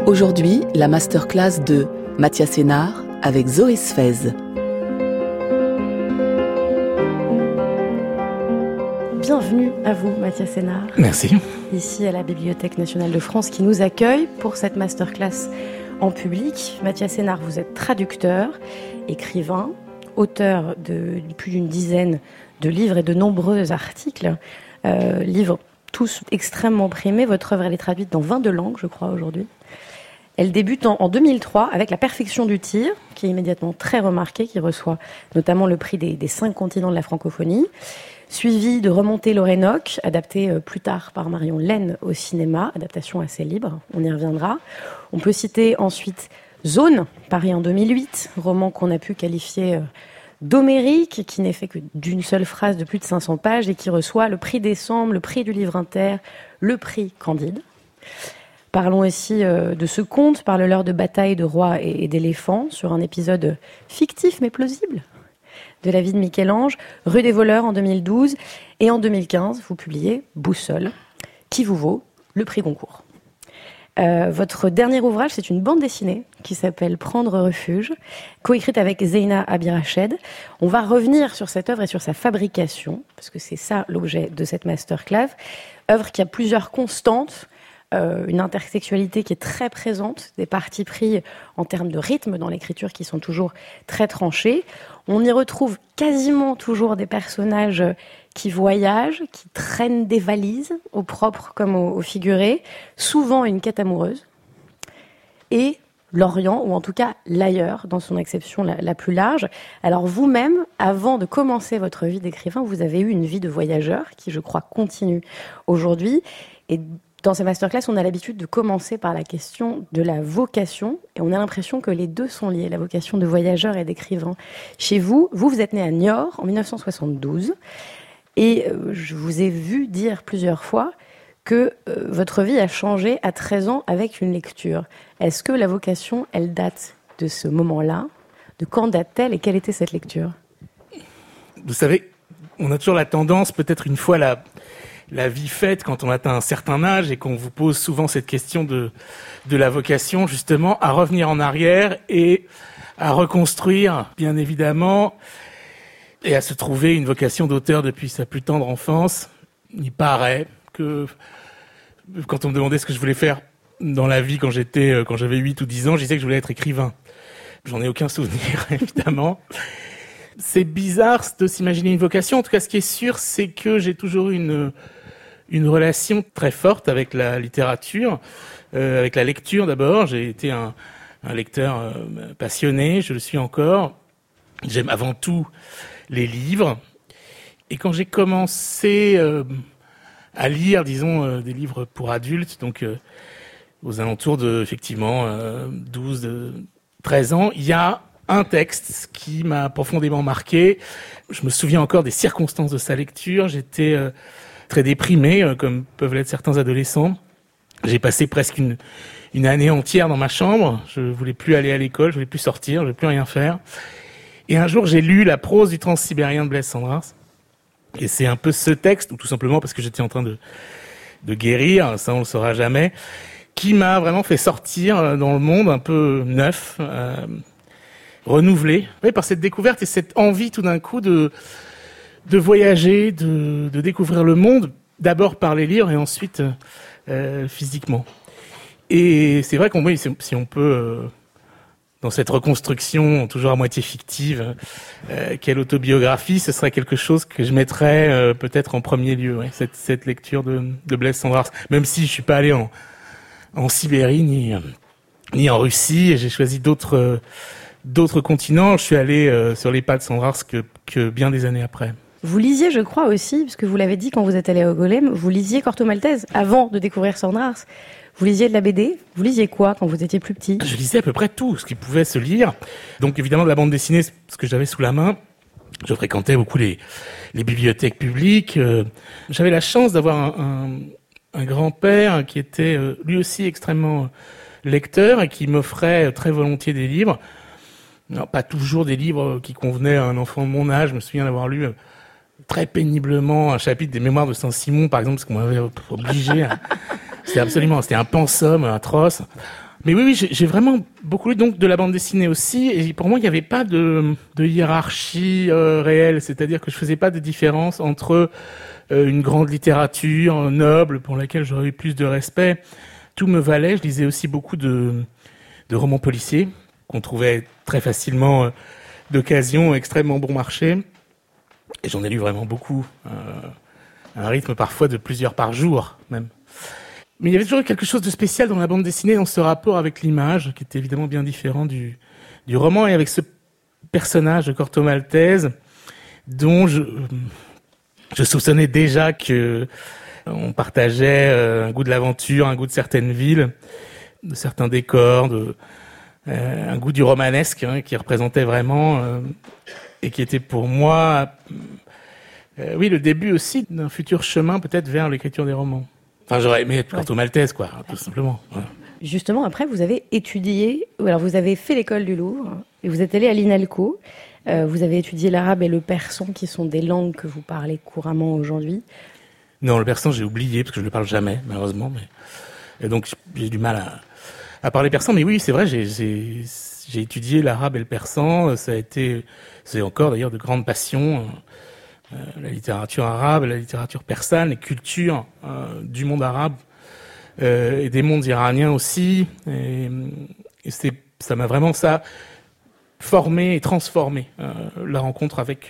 Aujourd'hui, la masterclass de Mathias Hénard avec Zoé Sfez. Bienvenue à vous, Mathias Hénard. Merci. Ici à la Bibliothèque nationale de France qui nous accueille pour cette masterclass en public. Mathias Hénard, vous êtes traducteur, écrivain, auteur de plus d'une dizaine de livres et de nombreux articles. Livres tous extrêmement primés. Votre œuvre, elle est traduite dans 22 langues, je crois, aujourd'hui. Elle débute en 2003 avec La perfection du tir, qui est immédiatement très remarqué, qui reçoit notamment le prix des 5 continents de la francophonie, suivi de Remonter l'Orénoque, adapté plus tard par Marion Laine au cinéma, adaptation assez libre, on y reviendra. On peut citer ensuite Zone, paru en 2008, roman qu'on a pu qualifier d'homérique, qui n'est fait que d'une seule phrase de plus de 500 pages et qui reçoit le prix Décembre, le prix du livre inter, le prix Candide. Parlons aussi de ce conte, parle-leur de bataille de rois et d'éléphants, sur un épisode fictif mais plausible de la vie de Michel-Ange, Rue des voleurs en 2012, et en 2015, vous publiez Boussole, qui vous vaut le prix Goncourt. Votre dernier ouvrage, c'est une bande dessinée qui s'appelle Prendre refuge, coécrite avec Zeina Abirached. On va revenir sur cette œuvre et sur sa fabrication, parce que c'est ça l'objet de cette masterclass. Œuvre qui a plusieurs constantes, une intersexualité qui est très présente, des partis pris en termes de rythme dans l'écriture qui sont toujours très tranchés. On y retrouve quasiment toujours des personnages qui voyagent, qui traînent des valises, au propre comme au figuré, souvent une quête amoureuse, et l'Orient, ou en tout cas l'ailleurs, dans son acception la plus large. Alors vous-même, avant de commencer votre vie d'écrivain, vous avez eu une vie de voyageur, qui je crois continue aujourd'hui, et dans ces masterclass, on a l'habitude de commencer par la question de la vocation, et on a l'impression que les deux sont liés, la vocation de voyageur et d'écrivain. Chez vous, vous êtes né à Niort en 1972, et je vous ai vu dire plusieurs fois que votre vie a changé à 13 ans avec une lecture. Est-ce que la vocation, elle date de ce moment-là? De quand date-t-elle et quelle était cette lecture? Vous savez, on a toujours la tendance, peut-être une fois la vie faite, quand on atteint un certain âge et qu'on vous pose souvent cette question de la vocation, justement, à revenir en arrière et à reconstruire, bien évidemment, et à se trouver une vocation d'auteur depuis sa plus tendre enfance. Il paraît que, quand on me demandait ce que je voulais faire dans la vie quand j'avais 8 ou 10 ans, je disais que je voulais être écrivain. J'en ai aucun souvenir, évidemment. C'est bizarre de s'imaginer une vocation. En tout cas, ce qui est sûr, c'est que j'ai toujours eu une relation très forte avec la littérature, avec la lecture d'abord. J'ai été un lecteur passionné, je le suis encore. J'aime avant tout les livres. Et quand j'ai commencé à lire, disons, des livres pour adultes, donc aux alentours de, effectivement, 13 ans, il y a un texte qui m'a profondément marqué. Je me souviens encore des circonstances de sa lecture. J'étais très déprimé, comme peuvent l'être certains adolescents. J'ai passé presque une année entière dans ma chambre. Je voulais plus aller à l'école, je voulais plus sortir, je voulais plus rien faire. Et un jour, j'ai lu La prose du transsibérien de Blaise Cendrars. Et c'est un peu ce texte, ou tout simplement parce que j'étais en train de guérir, ça on le saura jamais, qui m'a vraiment fait sortir dans le monde un peu neuf, renouvelé, par cette découverte et cette envie tout d'un coup de voyager, de découvrir le monde, d'abord par les livres et ensuite physiquement. Et c'est vrai qu'on si on peut, dans cette reconstruction toujours à moitié fictive, quelle autobiographie, ce serait quelque chose que je mettrais peut-être en premier lieu, cette lecture de Blaise Cendrars. Même si je suis pas allé en Sibérie ni en Russie, et j'ai choisi d'autres continents. Je suis allé sur les pas de Cendrars que bien des années après. Vous lisiez, je crois aussi, parce que vous l'avez dit quand vous êtes allé à Angoulême, vous lisiez Corto Maltese avant de découvrir Cendrars. Vous lisiez de la BD? Vous lisiez quoi quand vous étiez plus petit? Je lisais à peu près tout ce qui pouvait se lire. Donc évidemment de la bande dessinée, ce que j'avais sous la main. Je fréquentais beaucoup les bibliothèques publiques. J'avais la chance d'avoir un grand-père qui était lui aussi extrêmement lecteur et qui m'offrait très volontiers des livres. Alors, pas toujours des livres qui convenaient à un enfant de mon âge. Je me souviens d'avoir lu très péniblement un chapitre des Mémoires de Saint-Simon, par exemple, parce qu'on m'avait obligé. C'était un pensum atroce. Mais oui, j'ai vraiment beaucoup lu donc de la bande dessinée aussi, et pour moi il n'y avait pas de hiérarchie réelle, c'est-à-dire que je faisais pas de différence entre une grande littérature noble pour laquelle j'aurais eu plus de respect. Tout me valait. Je lisais aussi beaucoup de romans policiers qu'on trouvait très facilement d'occasion, extrêmement bon marché, et j'en ai lu vraiment beaucoup, à un rythme parfois de plusieurs par jour même. Mais il y avait toujours quelque chose de spécial dans la bande dessinée, dans ce rapport avec l'image, qui était évidemment bien différent du roman, et avec ce personnage de Corto Maltese, dont je soupçonnais déjà que on partageait un goût de l'aventure, un goût de certaines villes, de certains décors, un goût du romanesque, qui représentait vraiment, et qui était pour moi, oui, le début aussi d'un futur chemin peut-être vers l'écriture des romans. Enfin, j'aurais aimé être Corto Maltese, quoi, tout simplement. Voilà. Justement, après, vous avez étudié, alors vous avez fait l'école du Louvre, et vous êtes allé à l'INALCO. Vous avez étudié l'arabe et le persan, qui sont des langues que vous parlez couramment aujourd'hui. Non, le persan, j'ai oublié, parce que je ne le parle jamais, malheureusement. Et donc, j'ai du mal à parler persan. Mais oui, c'est vrai, j'ai étudié l'arabe et le persan. C'est encore d'ailleurs de grandes passions. La littérature arabe, la littérature persane, les cultures du monde arabe et des mondes iraniens aussi. Et ça m'a vraiment formé et transformé la rencontre avec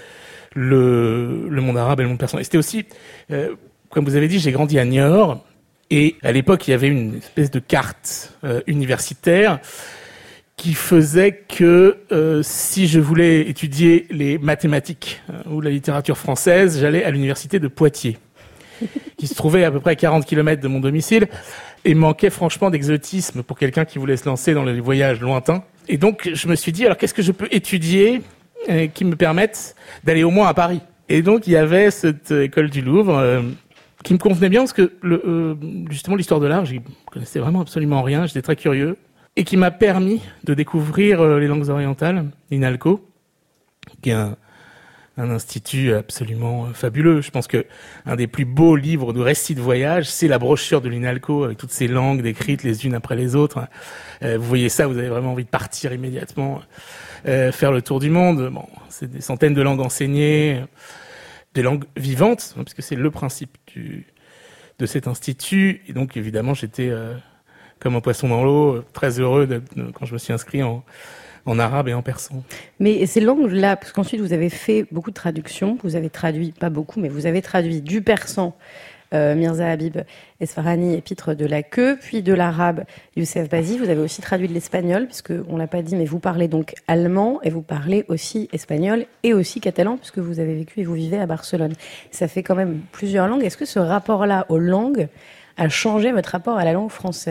le monde arabe et le monde persan. Et c'était aussi, comme vous avez dit, j'ai grandi à Niort, et à l'époque il y avait une espèce de carte universitaire qui faisait que si je voulais étudier les mathématiques ou la littérature française, j'allais à l'université de Poitiers, qui se trouvait à peu près à 40 km de mon domicile, et manquait franchement d'exotisme pour quelqu'un qui voulait se lancer dans les voyages lointains. Et donc je me suis dit, alors qu'est-ce que je peux étudier qui me permette d'aller au moins à Paris? Et donc il y avait cette école du Louvre qui me convenait bien, parce que justement l'histoire de l'art, j'y connaissais vraiment absolument rien, j'étais très curieux, et qui m'a permis de découvrir les langues orientales, l'INALCO, qui est un institut absolument fabuleux. Je pense que un des plus beaux livres de récits de voyage, c'est la brochure de l'INALCO, avec toutes ces langues décrites les unes après les autres. Vous voyez ça, vous avez vraiment envie de partir immédiatement, faire le tour du monde. Bon, c'est des centaines de langues enseignées, des langues vivantes, puisque c'est le principe de cet institut. Et donc, évidemment, j'étais comme un poisson dans l'eau, très heureux quand je me suis inscrit en arabe et en persan. Mais ces langues-là, parce qu'ensuite vous avez fait beaucoup de traductions, vous avez traduit, pas beaucoup, mais vous avez traduit du persan, Mirza Habib Esfarani, épître de la queue, puis de l'arabe, Youssef Bazi. Vous avez aussi traduit de l'espagnol, puisque on l'a pas dit, mais vous parlez donc allemand, et vous parlez aussi espagnol, et aussi catalan, puisque vous avez vécu et vous vivez à Barcelone. Ça fait quand même plusieurs langues. Est-ce que ce rapport-là aux langues a changé votre rapport à la langue française ?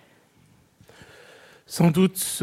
Sans doute,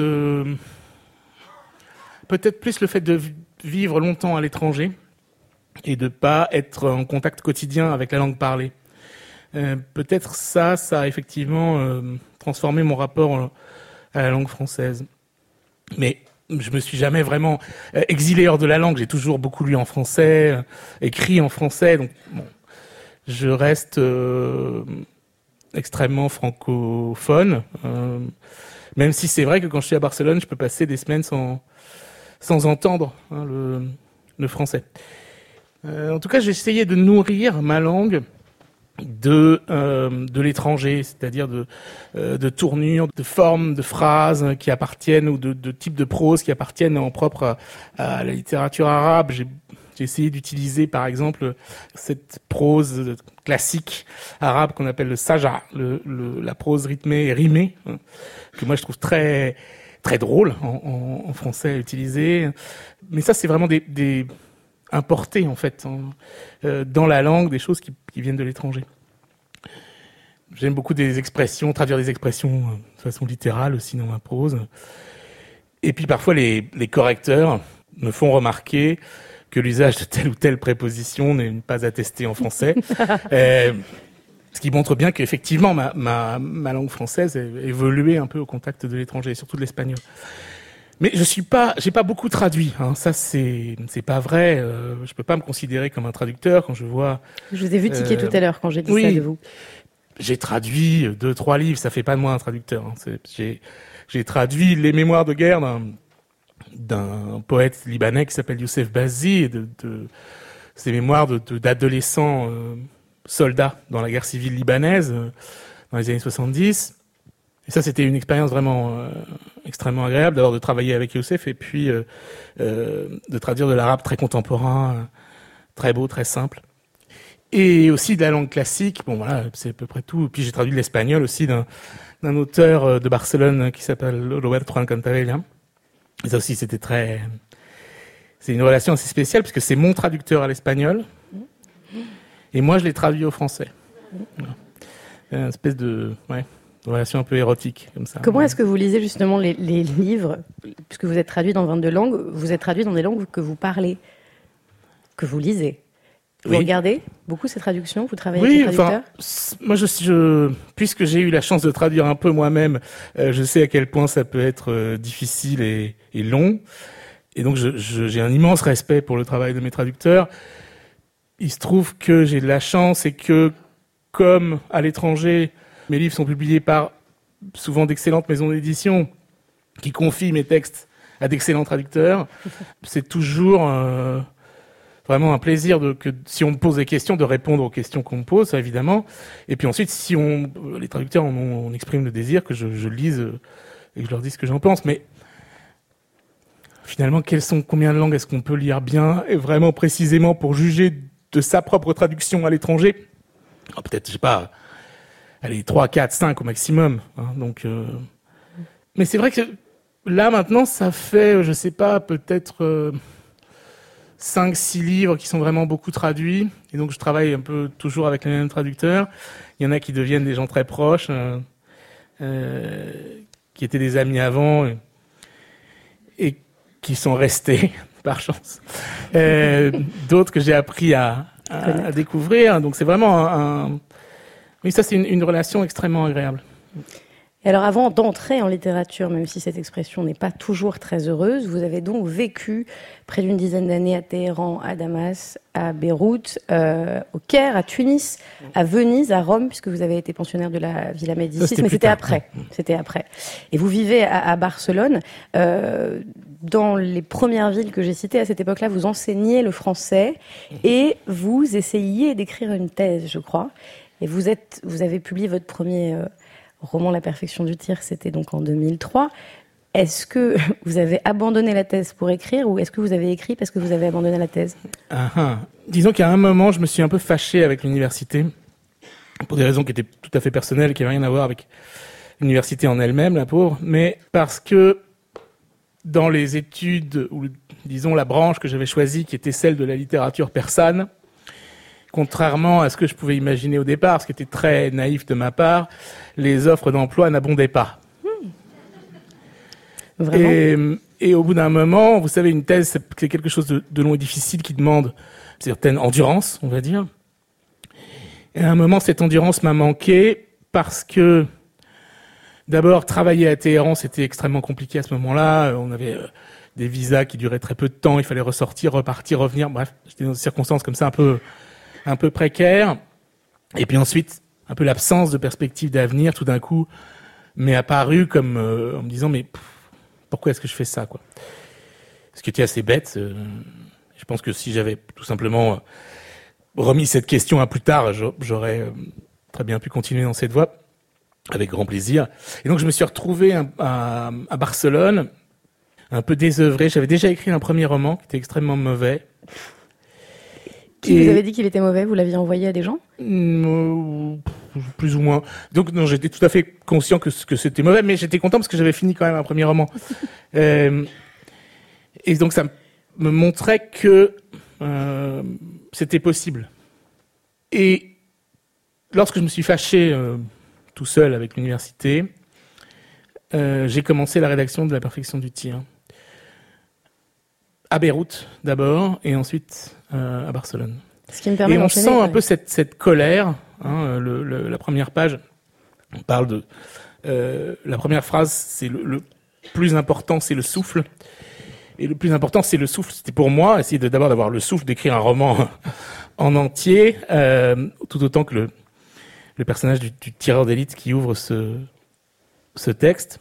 peut-être plus le fait de vivre longtemps à l'étranger et de pas être en contact quotidien avec la langue parlée. Peut-être ça a effectivement transformé mon rapport à la langue française. Mais je me suis jamais vraiment exilé hors de la langue. J'ai toujours beaucoup lu en français, écrit en français. Donc, bon, je reste extrêmement francophone. Même si c'est vrai que quand je suis à Barcelone, je peux passer des semaines sans entendre le français. En tout cas, j'ai essayé de nourrir ma langue de l'étranger, c'est-à-dire de tournures, de formes, de phrases qui appartiennent, ou de types de prose qui appartiennent en propre à la littérature arabe. J'ai essayé d'utiliser, par exemple, cette prose classique arabe qu'on appelle le saja, la prose rythmée et rimée, que moi je trouve très très drôle en français à utiliser. Mais ça, c'est vraiment des importés en fait dans la langue, des choses qui viennent de l'étranger. J'aime beaucoup des expressions, traduire des expressions de façon littérale aussi dans ma prose. Et puis parfois les correcteurs me font remarquer que l'usage de telle ou telle préposition n'est pas attesté en français. Ce qui montre bien qu'effectivement ma langue française a évolué un peu au contact de l'étranger, surtout de l'espagnol. Mais j'ai pas beaucoup traduit, hein. Ça c'est pas vrai. Je peux pas me considérer comme un traducteur quand je vois. Je vous ai vu tiquer tout à l'heure quand j'ai dit ça de vous. j'ai traduit 2-3 livres, ça fait pas de moi un traducteur. Hein. J'ai traduit les mémoires de guerre d'un poète libanais qui s'appelle Youssef Bazzi, de ses mémoires d'adolescents soldats dans la guerre civile libanaise dans les années 70. Et ça, c'était une expérience vraiment extrêmement agréable, d'abord de travailler avec Youssef et puis de traduire de l'arabe très contemporain, très beau, très simple. Et aussi de la langue classique, bon voilà, c'est à peu près tout. Puis j'ai traduit de l'espagnol aussi d'un auteur de Barcelone qui s'appelle Roberto Alcantarella. Et ça aussi, c'est une relation assez spéciale puisque c'est mon traducteur à l'espagnol et moi je l'ai traduit au français. Voilà. Une espèce de relation un peu érotique comme ça. Comment est-ce que vous lisez justement les livres, puisque vous êtes traduit dans 22 langues, vous êtes traduit dans des langues que vous parlez, que vous lisez? Vous regardez beaucoup ces traductions? Vous travaillez avec les traducteurs? Moi, puisque j'ai eu la chance de traduire un peu moi-même, je sais à quel point ça peut être difficile et long. Et donc, j'ai un immense respect pour le travail de mes traducteurs. Il se trouve que j'ai de la chance et que, comme à l'étranger, mes livres sont publiés par souvent d'excellentes maisons d'édition qui confient mes textes à d'excellents traducteurs. C'est toujours vraiment un plaisir que si on me pose des questions, de répondre aux questions qu'on me pose, ça, évidemment. Et puis ensuite, si les traducteurs on exprime le désir que je lise et que je leur dise ce que j'en pense. Mais finalement, combien de langues est-ce qu'on peut lire bien et vraiment précisément pour juger de sa propre traduction à l'étranger? Peut-être, je sais pas, allez, 3, 4, 5 au maximum. Hein, donc, mais c'est vrai que là, maintenant, ça fait, je sais pas, peut-être 5-6 livres qui sont vraiment beaucoup traduits. Et donc, je travaille un peu toujours avec les mêmes traducteurs. Il y en a qui deviennent des gens très proches, qui étaient des amis avant et qui sont restés, par chance. D'autres que j'ai appris à découvrir. Donc, c'est vraiment oui, ça, c'est une relation extrêmement agréable. Et alors, avant d'entrer en littérature, même si cette expression n'est pas toujours très heureuse, vous avez donc vécu près d'une dizaine d'années à Téhéran, à Damas, à Beyrouth, au Caire, à Tunis, à Venise, à Rome, puisque vous avez été pensionnaire de la Villa Médicis, mais c'était après. C'était après. Et vous vivez à Barcelone. Dans les premières villes que j'ai citées à cette époque-là, vous enseigniez le français et vous essayiez d'écrire une thèse, je crois. Et vous avez publié votre premier roman, La perfection du tir, c'était donc en 2003. Est-ce que vous avez abandonné la thèse pour écrire ou est-ce que vous avez écrit parce que vous avez abandonné la thèse? Disons qu'à un moment, je me suis un peu fâché avec l'université pour des raisons qui étaient tout à fait personnelles, qui n'avaient rien à voir avec l'université en elle-même, la pauvre, mais parce que dans les études, ou disons la branche que j'avais choisie, qui était celle de la littérature persane, contrairement à ce que je pouvais imaginer au départ, ce qui était très naïf de ma part, les offres d'emploi n'abondaient pas. Vraiment ? Et au bout d'un moment, vous savez, une thèse, c'est quelque chose de long et difficile qui demande une certaine endurance, on va dire. Et à un moment, cette endurance m'a manqué parce que, d'abord, travailler à Téhéran, c'était extrêmement compliqué à ce moment-là. On avait des visas qui duraient très peu de temps, il fallait ressortir, repartir, revenir. Bref, j'étais dans des circonstances comme ça un peu précaire. Et puis ensuite, un peu l'absence de perspective d'avenir, tout d'un coup, m'est apparu comme en me disant, mais pourquoi est-ce que je fais ça, quoi? Ce qui était assez bête. Je pense que si j'avais tout simplement remis cette question à plus tard, j'aurais très bien pu continuer dans cette voie, avec grand plaisir. Et donc je me suis retrouvé à Barcelone, un peu désœuvré. J'avais déjà écrit un premier roman qui était extrêmement mauvais. Qui vous avait dit qu'il était mauvais? Vous l'aviez envoyé à des gens? Plus ou moins. Donc non, j'étais tout à fait conscient que c'était mauvais, mais j'étais content parce que j'avais fini quand même un premier roman. Et donc ça me montrait que c'était possible. Et lorsque je me suis fâché tout seul avec l'université, j'ai commencé la rédaction de La perfection du tir. À Beyrouth d'abord, et ensuite à Barcelone. Ce qui me permet d'enchaîner. On sent un peu cette colère. La première page, on parle de... la première phrase, c'est le plus important, c'est le souffle. Et le plus important, c'est le souffle. C'était pour moi, essayer d'abord d'avoir le souffle d'écrire un roman en entier, tout autant que le personnage du tireur d'élite qui ouvre ce texte.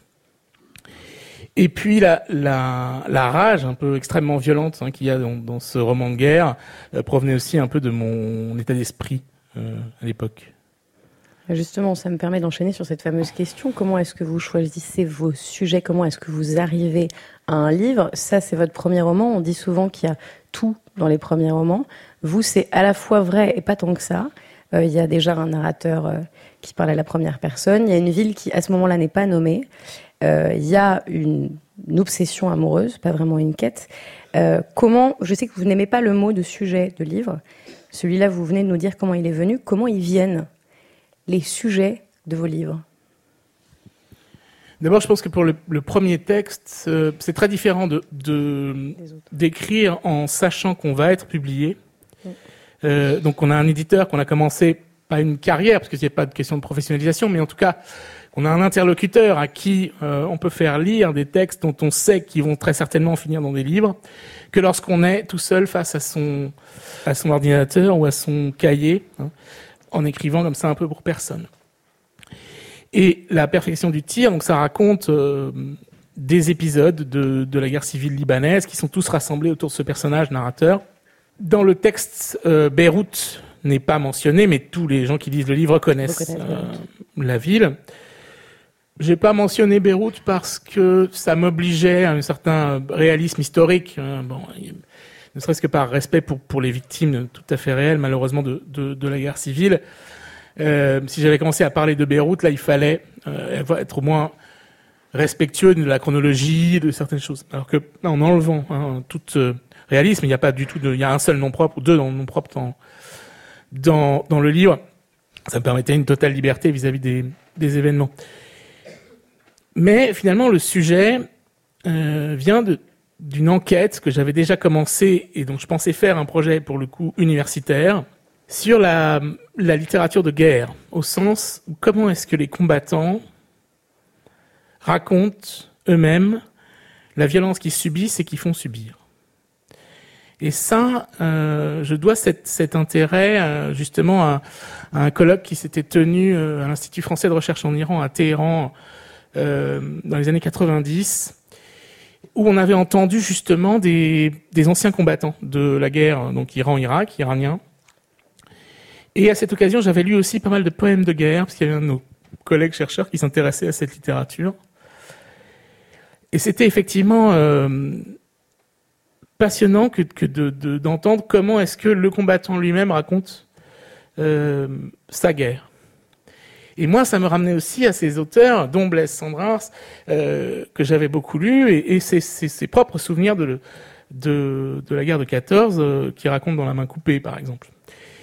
Et puis la rage un peu extrêmement violente qu'il y a dans ce roman de guerre provenait aussi un peu de mon état d'esprit à l'époque. Justement, ça me permet d'enchaîner sur cette fameuse question. Comment est-ce que vous choisissez vos sujets? Comment est-ce que vous arrivez à un livre? Ça, c'est votre premier roman. On dit souvent qu'il y a tout dans les premiers romans. Vous, c'est à la fois vrai et pas tant que ça. Il y a déjà un narrateur qui parle à la première personne. Il y a une ville qui, à ce moment-là, n'est pas nommée. Il y a une obsession amoureuse, pas vraiment une quête. Je sais que vous n'aimez pas le mot de sujet de livre. Celui-là, vous venez de nous dire comment il est venu. Comment ils viennent, les sujets de vos livres? D'abord, je pense que pour le premier texte, c'est très différent d'écrire en sachant qu'on va être publié. Donc on a un éditeur qu'on a commencé, pas une carrière, parce qu'il n'y a pas de question de professionnalisation, mais en tout cas, on a un interlocuteur à qui on peut faire lire des textes dont on sait qu'ils vont très certainement finir dans des livres, que lorsqu'on est tout seul face à son ordinateur ou à son cahier, en écrivant comme ça un peu pour personne. Et la perfection du tir, donc ça raconte des épisodes de la guerre civile libanaise qui sont tous rassemblés autour de ce personnage narrateur. Dans le texte, Beyrouth n'est pas mentionné, mais tous les gens qui lisent le livre connaissent la ville. J'ai pas mentionné Beyrouth parce que ça m'obligeait à un certain réalisme historique. Ne serait-ce que par respect pour les victimes tout à fait réelles, malheureusement, de la guerre civile. Si j'avais commencé à parler de Beyrouth, là, il fallait être au moins respectueux de la chronologie, de certaines choses. Alors que, là, en enlevant tout réalisme, il n'y a pas du tout il y a un seul nom propre ou deux noms propres dans le livre. Ça me permettait une totale liberté vis-à-vis des événements. Mais finalement, le sujet vient d'une enquête que j'avais déjà commencée et donc je pensais faire un projet pour le coup universitaire sur la littérature de guerre, au sens où comment est-ce que les combattants racontent eux-mêmes la violence qu'ils subissent et qu'ils font subir. Et ça, je dois cet intérêt justement à un colloque qui s'était tenu à l'Institut français de recherche en Iran à Téhéran dans les années 90, où on avait entendu justement des anciens combattants de la guerre, donc Iran-Irak, iraniens. Et à cette occasion, j'avais lu aussi pas mal de poèmes de guerre, parce qu'il y avait un de nos collègues chercheurs qui s'intéressait à cette littérature. Et c'était effectivement passionnant d'entendre comment est-ce que le combattant lui-même raconte sa guerre. Et moi, ça me ramenait aussi à ces auteurs, dont Blaise Cendrars, que j'avais beaucoup lu, et ses propres souvenirs de la guerre de 14, qui raconte dans La main coupée, par exemple.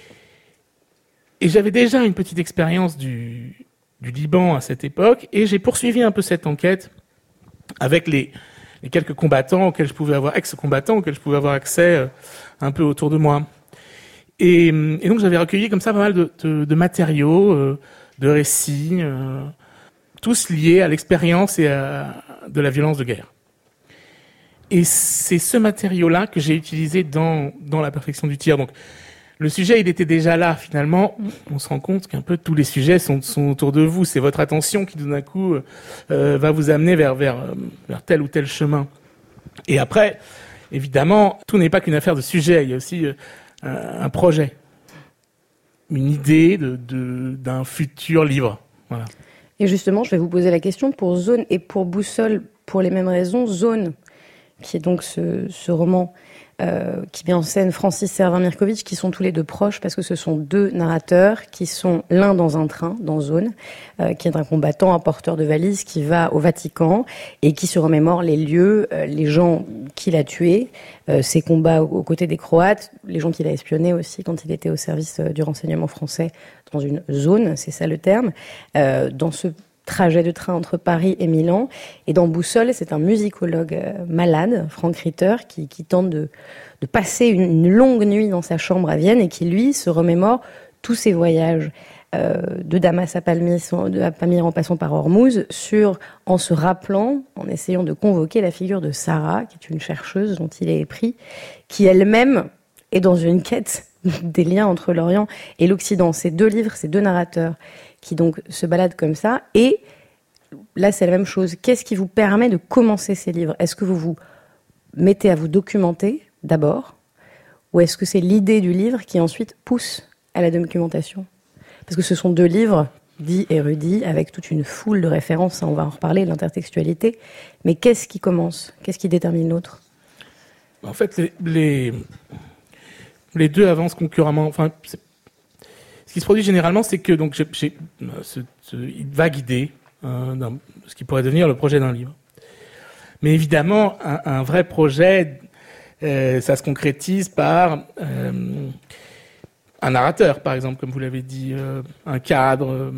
Et j'avais déjà une petite expérience du Liban à cette époque, et j'ai poursuivi un peu cette enquête avec les quelques combattants auxquels je pouvais avoir, ex-combattants auxquels je pouvais avoir accès un peu autour de moi. Et donc j'avais recueilli comme ça pas mal de matériaux, de récits, tous liés à l'expérience et de la violence de guerre. Et c'est ce matériau-là que j'ai utilisé dans la perfection du tir. Donc le sujet, il était déjà là, finalement. On se rend compte qu'un peu tous les sujets sont autour de vous. C'est votre attention qui, tout d'un coup, va vous amener vers tel ou tel chemin. Et après, évidemment, tout n'est pas qu'une affaire de sujet. Il y a aussi un projet, une idée d'un futur livre. Voilà. Et justement, je vais vous poser la question pour Zone et pour Boussole, pour les mêmes raisons. Zone, qui est donc ce roman qui met en scène Francis Servin-Mirkovitch, qui sont tous les deux proches, parce que ce sont deux narrateurs qui sont l'un dans un train, dans Zone, qui est un combattant, un porteur de valises, qui va au Vatican et qui se remémore les lieux, les gens qu'il a tués, ses combats aux côtés des Croates, les gens qu'il a espionnés aussi quand il était au service du renseignement français dans une zone, c'est ça le terme, dans ce trajet de train entre Paris et Milan. Et dans Boussole, c'est un musicologue malade, Franck Ritter, qui tente de passer une longue nuit dans sa chambre à Vienne et qui, lui, se remémore tous ses voyages de Damas à Palmyre en passant par Ormuz, en se rappelant, en essayant de convoquer la figure de Sarah, qui est une chercheuse dont il est épris, qui elle-même est dans une quête des liens entre l'Orient et l'Occident. Ces deux livres, ces deux narrateurs qui donc se baladent comme ça. Et là, c'est la même chose. Qu'est-ce qui vous permet de commencer ces livres ? Est-ce que vous vous mettez à vous documenter d'abord ? Ou est-ce que c'est l'idée du livre qui ensuite pousse à la documentation ? Parce que ce sont deux livres dits érudits, avec toute une foule de références, ça, on va en reparler, l'intertextualité. Mais qu'est-ce qui commence ? Qu'est-ce qui détermine l'autre ? En fait, les deux avancent concurremment. Enfin, ce qui se produit généralement, c'est que donc il va guider ce qui pourrait devenir le projet d'un livre. Mais évidemment, un vrai projet, ça se concrétise par un narrateur, par exemple, comme vous l'avez dit, un cadre,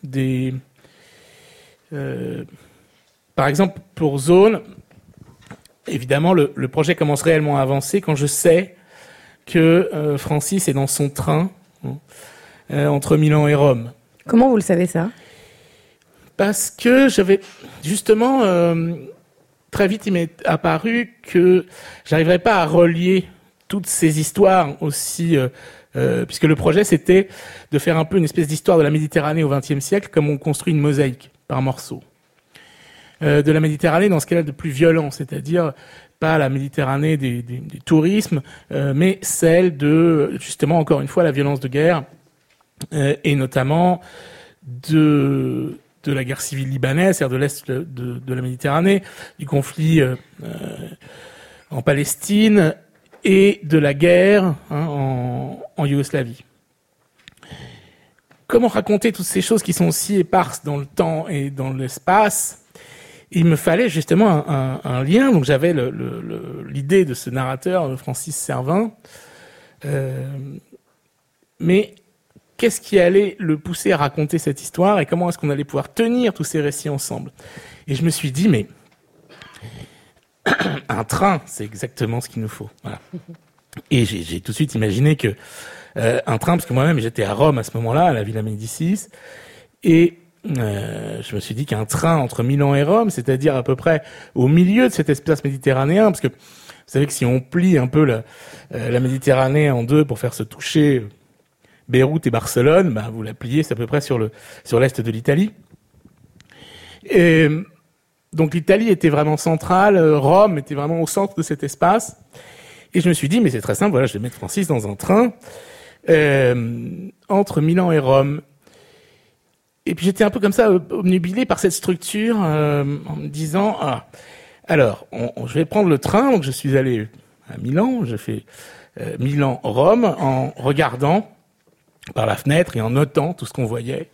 par exemple, pour Zone, évidemment, le projet commence réellement à avancer quand je sais que Francis est dans son train entre Milan et Rome. Comment vous le savez, ça ? Parce que j'avais justement très vite, il m'est apparu que j'arriverais pas à relier toutes ces histoires aussi, puisque le projet c'était de faire un peu une espèce d'histoire de la Méditerranée au XXe siècle, comme on construit une mosaïque par morceaux. De la Méditerranée dans ce qu'elle a de plus violent, c'est-à-dire pas la Méditerranée des tourismes, mais celle de, justement, encore une fois, la violence de guerre, et notamment de la guerre civile libanaise, c'est-à-dire de l'Est de la Méditerranée, du conflit en Palestine, et de la guerre en Yougoslavie. Comment raconter toutes ces choses qui sont aussi éparses dans le temps et dans l'espace ? Il me fallait justement un lien, donc j'avais l'idée de ce narrateur, Francis Servin, mais qu'est-ce qui allait le pousser à raconter cette histoire et comment est-ce qu'on allait pouvoir tenir tous ces récits ensemble ? Et je me suis dit, mais un train, c'est exactement ce qu'il nous faut. Voilà. Et j'ai tout de suite imaginé que un train, parce que moi-même j'étais à Rome à ce moment-là, à la Villa Médicis, et je me suis dit qu'un train entre Milan et Rome, c'est-à-dire à peu près au milieu de cet espace méditerranéen, parce que vous savez que si on plie un peu la Méditerranée en deux pour faire se toucher Beyrouth et Barcelone, bah vous la pliez, c'est à peu près sur l'est de l'Italie. Et donc l'Italie était vraiment centrale, Rome était vraiment au centre de cet espace. Et je me suis dit, mais c'est très simple, voilà, je vais mettre Francis dans un train entre Milan et Rome. Et puis j'étais un peu comme ça, obnubilé par cette structure, en me disant, alors, je vais prendre le train. Donc je suis allé à Milan, je fais Milan-Rome en regardant par la fenêtre et en notant tout ce qu'on voyait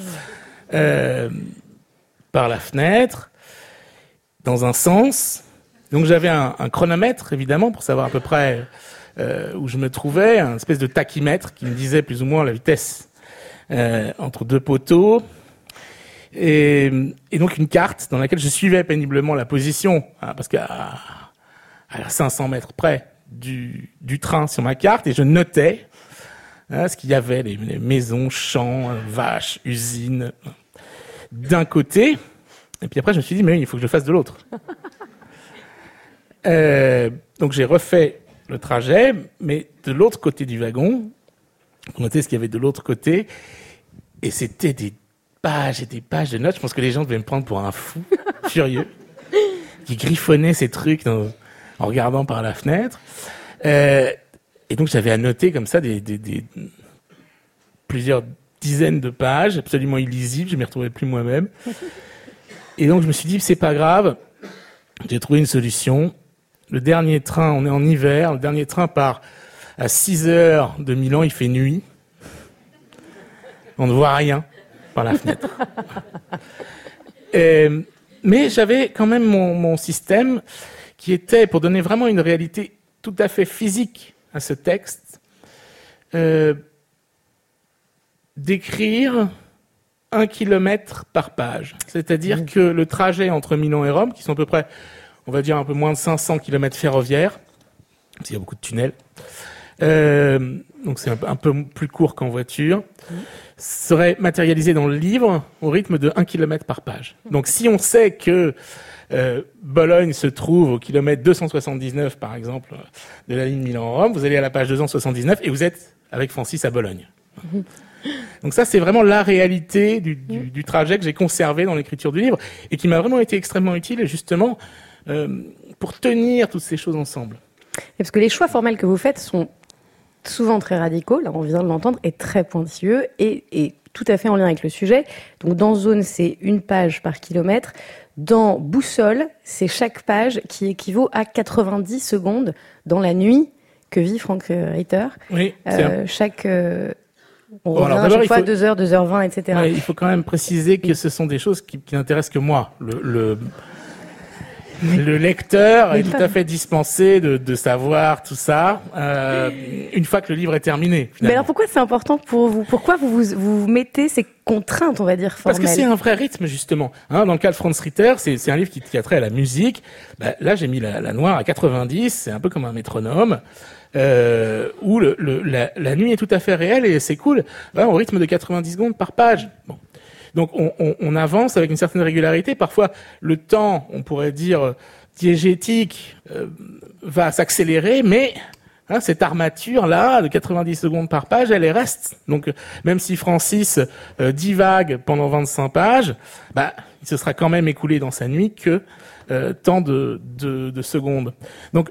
par la fenêtre, dans un sens. Donc j'avais un chronomètre, évidemment, pour savoir à peu près où je me trouvais, un espèce de tachymètre qui me disait plus ou moins la vitesse entre deux poteaux, et donc une carte dans laquelle je suivais péniblement la position, parce qu'à 500 mètres près du train sur ma carte, et je notais ce qu'il y avait, les maisons, champs, vaches, usines, d'un côté, et puis après je me suis dit, mais oui, il faut que je le fasse de l'autre. Donc j'ai refait le trajet, mais de l'autre côté du wagon, pour noter ce qu'il y avait de l'autre côté, et c'était des pages et des pages de notes. Je pense que les gens devaient me prendre pour un fou furieux qui griffonnait ces trucs en regardant par la fenêtre. Et donc j'avais annoté comme ça des plusieurs dizaines de pages absolument illisibles. Je m'y retrouvais plus moi-même. Et donc je me suis dit, c'est pas grave, j'ai trouvé une solution. Le dernier train, on est en hiver, le dernier train part à 6h de Milan, il fait nuit. On ne voit rien par la fenêtre. Mais j'avais quand même mon système qui était, pour donner vraiment une réalité tout à fait physique à ce texte, d'écrire 1 kilomètre par page. C'est-à-dire que le trajet entre Milan et Rome, qui sont à peu près, on va dire un peu moins de 500 kilomètres ferroviaires, parce qu'il y a beaucoup de tunnels, donc c'est un peu plus court qu'en voiture, serait matérialisé dans le livre au rythme de 1 kilomètre par page. Donc si on sait que Bologne se trouve au kilomètre 279, par exemple, de la ligne Milan-Rome, vous allez à la page 279 et vous êtes avec Francis à Bologne. Donc ça, c'est vraiment la réalité du trajet que j'ai conservé dans l'écriture du livre et qui m'a vraiment été extrêmement utile, justement, pour tenir toutes ces choses ensemble. Et parce que les choix formels que vous faites sont souvent très radicaux, là on vient de l'entendre, et très pointilleux, et tout à fait en lien avec le sujet. Donc dans Zone, c'est 1 page par kilomètre. Dans Boussole, c'est chaque page qui équivaut à 90 secondes dans la nuit que vit Frank Ritter. Oui, on revient à chaque fois 2h, 2h20, etc. Ouais, il faut quand même préciser que ce sont des choses qui n'intéressent que moi. Le lecteur est tout à fait dispensé de savoir tout ça une fois que le livre est terminé. Mais alors pourquoi c'est important pour vous ? Pourquoi vous mettez ces contraintes, on va dire, formelles ? Parce que c'est un vrai rythme, justement. Dans le cas de Franz Ritter, c'est un livre qui a trait à la musique. Là, j'ai mis la noire à 90, c'est un peu comme un métronome. Où la nuit est tout à fait réelle et c'est cool, au rythme de 90 secondes par page. Bon. Donc on avance avec une certaine régularité. Parfois, le temps, on pourrait dire diégétique, va s'accélérer, mais cette armature-là, de 90 secondes par page, elle reste. Donc même si Francis divague pendant 25 pages, il se sera quand même écoulé dans sa nuit que tant de secondes. Donc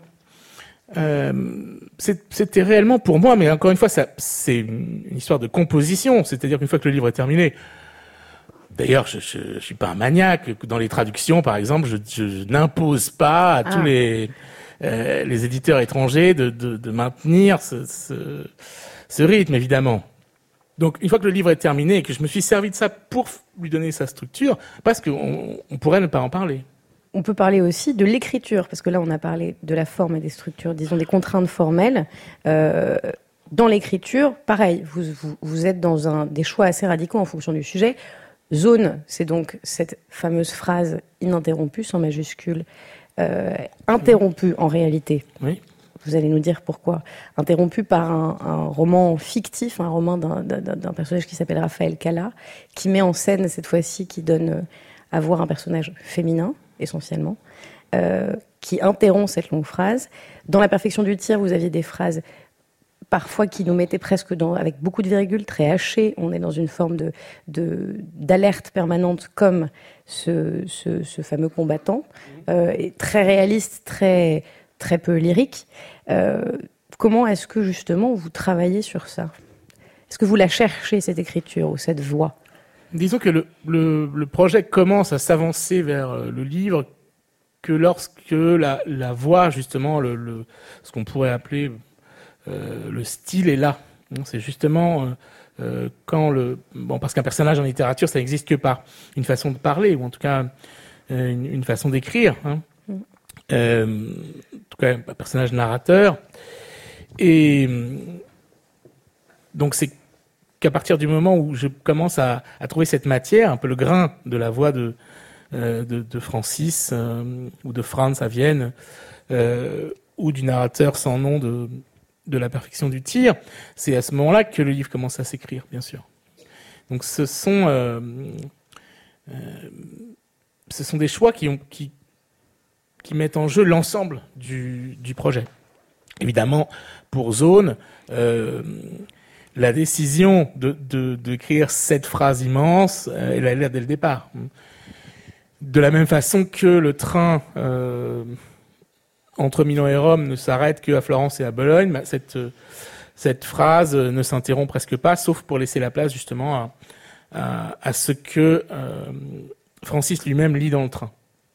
c'était réellement pour moi, mais encore une fois, c'est une histoire de composition. C'est-à-dire qu'une fois que le livre est terminé, d'ailleurs, je suis pas un maniaque. Dans les traductions, par exemple, je n'impose pas à tous les éditeurs étrangers de maintenir ce rythme, évidemment. Donc, une fois que le livre est terminé et que je me suis servi de ça pour lui donner sa structure, parce qu'on pourrait ne pas en parler. On peut parler aussi de l'écriture, parce que là, on a parlé de la forme et des structures, disons des contraintes formelles. Dans l'écriture, pareil, vous êtes dans des choix assez radicaux en fonction du sujet. Zone, c'est donc cette fameuse phrase ininterrompue, sans majuscule, interrompue en réalité. Oui. Vous allez nous dire pourquoi. Interrompue par un roman fictif, un roman d'un personnage qui s'appelle Raphaël Cala, qui met en scène, cette fois-ci, qui donne à voir un personnage féminin, essentiellement, qui interrompt cette longue phrase. Dans La perfection du tir, vous aviez des phrases parfois qui nous mettaient presque avec beaucoup de virgules, très hachées. On est dans une forme d'alerte permanente, comme ce fameux combattant, et très réaliste, très, très peu lyrique. Comment est-ce que, justement, vous travaillez sur ça ? Est-ce que vous la cherchez, cette écriture, ou cette voix ? Disons que le projet commence à s'avancer vers le livre que lorsque la voix, justement, ce qu'on pourrait appeler le style est là. C'est justement quand parce qu'un personnage en littérature, ça n'existe que par une façon de parler, ou en tout cas une façon d'écrire. En tout cas, un personnage narrateur. Et donc c'est qu'à partir du moment où je commence à trouver cette matière, un peu le grain de la voix de Francis ou de Franz à Vienne, ou du narrateur sans nom de La perfection du tir, c'est à ce moment-là que le livre commence à s'écrire, bien sûr. Donc ce sont des choix qui mettent en jeu l'ensemble du projet. Évidemment, pour Zone, la décision d'écrire cette phrase immense, elle a l'air dès le départ. De la même façon que le train entre Milan et Rome ne s'arrête qu'à Florence et à Bologne, cette phrase ne s'interrompt presque pas, sauf pour laisser la place justement à ce que Francis lui-même lit dans le train.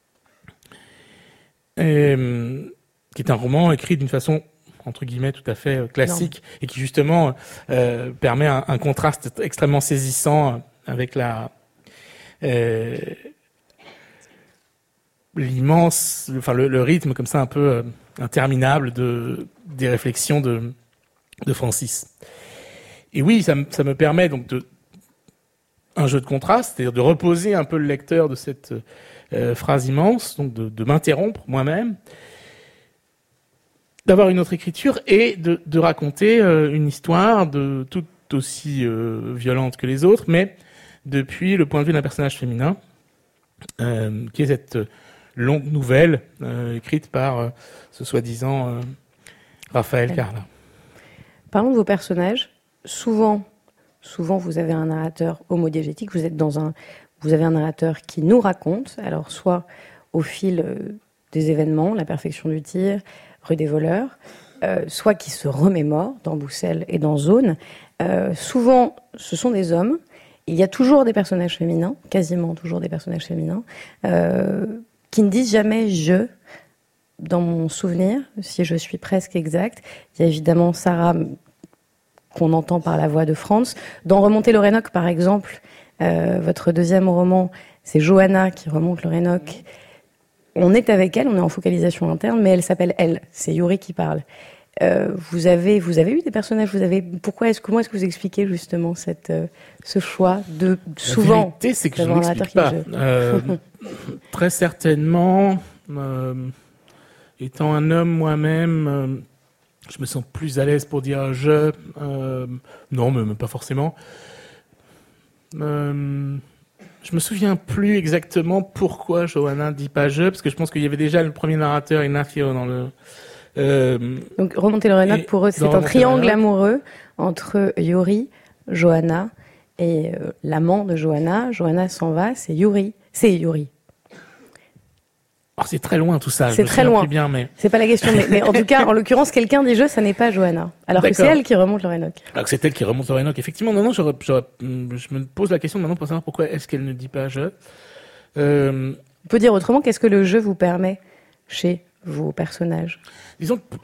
Qui est un roman écrit d'une façon entre guillemets tout à fait classique, et qui justement permet un contraste extrêmement saisissant avec l'immense, le rythme comme ça un peu interminable des réflexions de Francis. Et oui, ça me permet donc un jeu de contraste, c'est-à-dire de reposer un peu le lecteur de cette phrase immense, donc de m'interrompre moi-même, d'avoir une autre écriture et de raconter une histoire tout aussi violente que les autres, mais depuis le point de vue d'un personnage féminin, qui est cette longue nouvelle écrite par ce soi-disant Raphaël Cala. Parlons de vos personnages. souvent, vous avez un narrateur homodiégétique, vous avez un narrateur qui nous raconte, alors soit au fil des événements, la perfection du tir, rue des voleurs, soit qui se remémore dans Boussel et dans Zone. Souvent, ce sont des hommes. Il y a toujours des personnages féminins, quasiment toujours des personnages féminins, qui ne disent jamais « je ». Dans mon souvenir, si je suis presque exacte, il y a évidemment Sarah, qu'on entend par la voix de Franz. Dans Remonter l'Orénoque, par exemple, votre deuxième roman, c'est Johanna qui remonte l'Orénoque. On est avec elle, on est en focalisation interne, mais elle s'appelle elle. C'est Yuri qui parle. Vous avez eu des personnages. Comment est-ce que vous expliquez justement ce choix de souvent. La vérité, c'est que je ne l'explique pas. Très certainement, étant un homme moi-même, je me sens plus à l'aise pour dire je. Non, mais pas forcément. Je me souviens plus exactement pourquoi Johanna dit pas je, parce que je pense qu'il y avait déjà le premier narrateur Ignacio dans le. Donc Remonter l'Orénoque, pour eux, c'est un triangle amoureux entre Yuri, Johanna et l'amant de Johanna. Johanna s'en va, c'est Yuri. Oh, c'est très loin tout ça. C'est très loin. Bien, mais... C'est pas la question, mais en tout cas, en l'occurrence, quelqu'un dit je, ça n'est pas Johanna. Alors D'accord. Que c'est elle qui remonte l'Orénoque. Alors que c'est elle qui remonte l'Orénoque. Effectivement, non, je me pose la question maintenant pour savoir pourquoi est-ce qu'elle ne dit pas je. On peut dire autrement, qu'est-ce que le je vous permet chez vos personnages? Disons que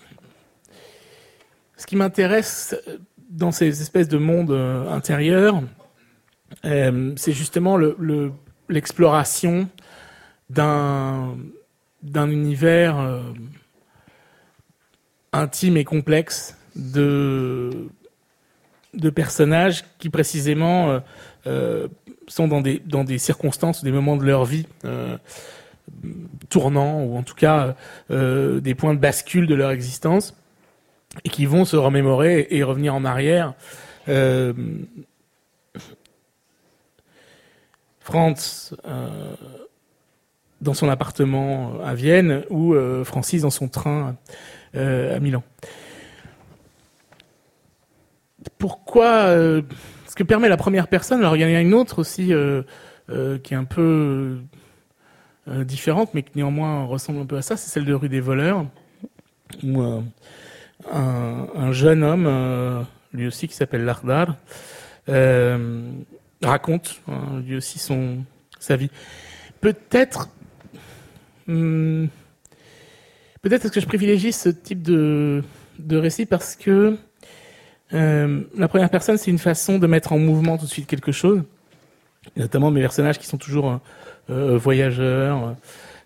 ce qui m'intéresse dans ces espèces de mondes intérieurs, c'est justement l'exploration d'un univers intime et complexe de personnages qui précisément sont dans des circonstances, des moments de leur vie tournants, ou en tout cas des points de bascule de leur existence, et qui vont se remémorer et revenir en arrière. Franz dans son appartement à Vienne, ou Francis dans son train à Milan. Pourquoi ce que permet la première personne? Alors il y en a une autre aussi qui est un peu différente, mais qui néanmoins ressemble un peu à ça, c'est celle de Rue des voleurs, où un jeune homme, lui aussi qui s'appelle Lardar, raconte lui aussi sa vie. Peut-être est-ce que je privilégie ce type de récit parce que la première personne, c'est une façon de mettre en mouvement tout de suite quelque chose, et notamment mes personnages qui sont toujours voyageurs.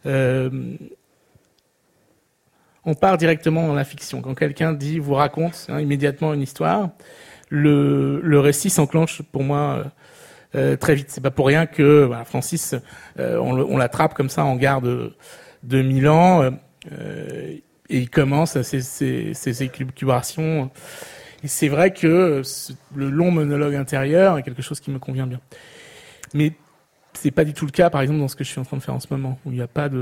On part directement dans la fiction. Quand quelqu'un vous raconte immédiatement une histoire, le récit s'enclenche pour moi très vite. C'est pas pour rien que Francis, on l'attrape comme ça en gare de Milan, et il commence ses élucubrations. Et c'est vrai que le long monologue intérieur est quelque chose qui me convient bien. Mais c'est pas du tout le cas, par exemple, dans ce que je suis en train de faire en ce moment, où il y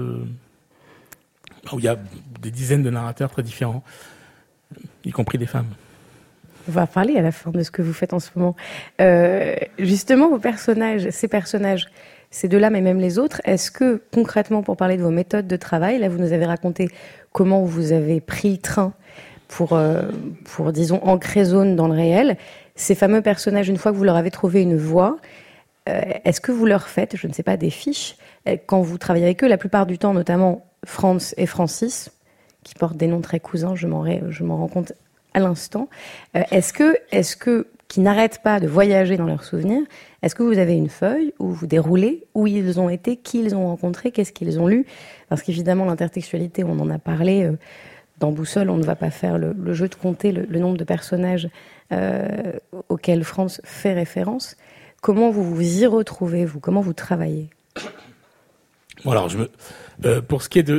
a des dizaines de narrateurs très différents, y compris des femmes. On va parler à la fin de ce que vous faites en ce moment. Justement, ces personnages, ces deux-là, mais même les autres, est-ce que, concrètement, pour parler de vos méthodes de travail, là, vous nous avez raconté comment vous avez pris train pour disons, ancrer Zone dans le réel. Ces fameux personnages, une fois que vous leur avez trouvé une voix, est-ce que vous leur faites, je ne sais pas, des fiches quand vous travaillez avec eux, la plupart du temps, notamment Franz et Francis, qui portent des noms très cousins, je m'en rends compte à l'instant. Est-ce que qui n'arrêtent pas de voyager dans leurs souvenirs, est-ce que vous avez une feuille où vous déroulez où ils ont été, qui ils ont rencontré, qu'est-ce qu'ils ont lu? Parce qu'évidemment, l'intertextualité, on en a parlé. Dans Boussole, on ne va pas faire le jeu de compter le nombre de personnages auxquels Franz fait référence. Comment vous vous y retrouvez, vous? Comment vous travaillez? Bon, alors, pour ce qui est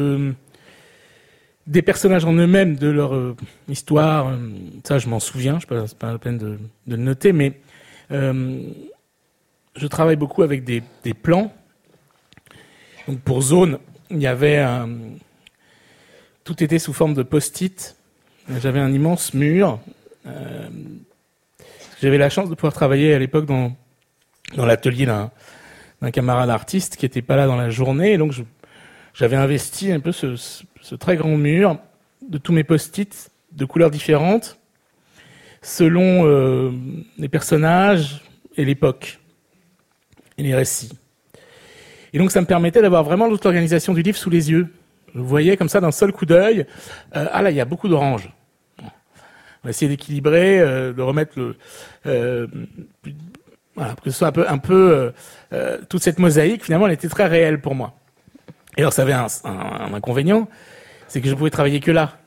des personnages en eux-mêmes, de leur histoire, ça je m'en souviens, c'est pas la peine de le noter, mais je travaille beaucoup avec des plans. Donc pour Zone, il y avait tout était sous forme de post-it. J'avais un immense mur J'avais la chance de pouvoir travailler à l'époque dans l'atelier d'un camarade artiste qui était pas là dans la journée, et donc j'avais investi un peu ce très grand mur de tous mes post-it de couleurs différentes selon les personnages et l'époque et les récits. Et donc ça me permettait d'avoir vraiment toute l'organisation du livre sous les yeux. Je voyais comme ça d'un seul coup d'œil, là il y a beaucoup d'orange. On va essayer d'équilibrer, de remettre voilà, que ce soit un peu toute cette mosaïque, finalement, elle était très réelle pour moi. Et alors, ça avait un inconvénient, c'est que je pouvais travailler que là.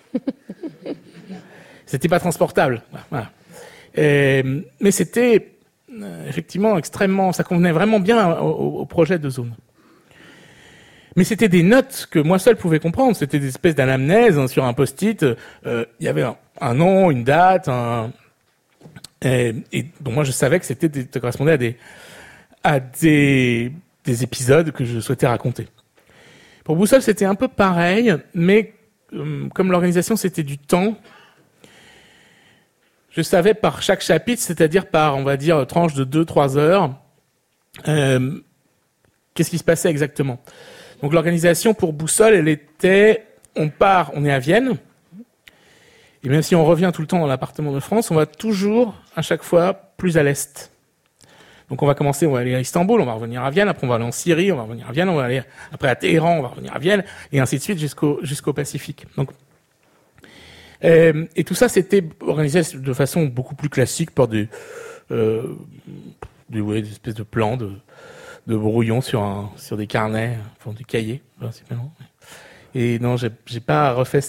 C'était pas transportable. Voilà. Mais c'était effectivement extrêmement, ça convenait vraiment bien au projet de Zone. Mais c'était des notes que moi seul pouvais comprendre. C'était des espèces d'anamnèse sur un post-it. Il y avait un nom, une date, et donc moi je savais que ça correspondait à des épisodes que je souhaitais raconter. Pour Boussole, c'était un peu pareil, mais comme l'organisation c'était du temps, je savais par chaque chapitre, c'est-à-dire par, on va dire, tranche de 2-3 heures, qu'est-ce qui se passait exactement. Donc l'organisation pour Boussole, elle était, on est à Vienne, et même si on revient tout le temps dans l'appartement de France, on va toujours, à chaque fois, plus à l'est. Donc on va aller à Istanbul, on va revenir à Vienne, après on va aller en Syrie, on va revenir à Vienne, on va aller après à Téhéran, on va revenir à Vienne, et ainsi de suite jusqu'au Pacifique. Donc, et tout ça, c'était organisé de façon beaucoup plus classique par des espèces de plans de brouillons sur des carnets, enfin des cahiers, principalement. Et non, j'ai pas refait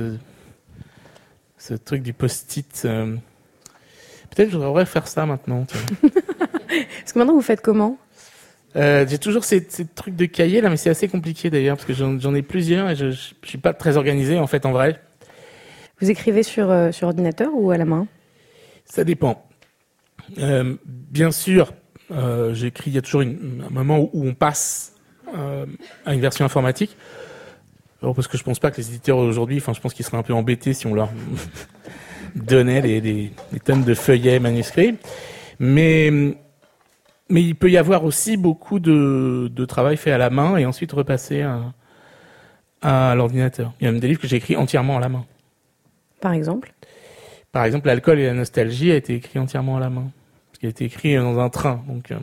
ce truc du post-it. Peut-être que je devrais faire ça maintenant. Parce que maintenant, vous faites comment ? J'ai toujours ces trucs de cahiers là, mais c'est assez compliqué d'ailleurs, parce que j'en ai plusieurs et je suis pas très organisé en fait, en vrai. Vous écrivez sur ordinateur ou à la main ? Ça dépend. Bien sûr, j'écris, il y a toujours un moment où on passe à une version informatique. Alors, parce que je pense pas que les éditeurs aujourd'hui, je pense qu'ils seraient un peu embêtés si on leur donnait des tonnes de feuillets manuscrits. Mais il peut y avoir aussi beaucoup de travail fait à la main et ensuite repassé à l'ordinateur. Il y a même des livres que j'ai écrits entièrement à la main. Par exemple, L'alcool et la nostalgie a été écrit entièrement à la main. Parce qu'il a été écrit dans un train. Donc,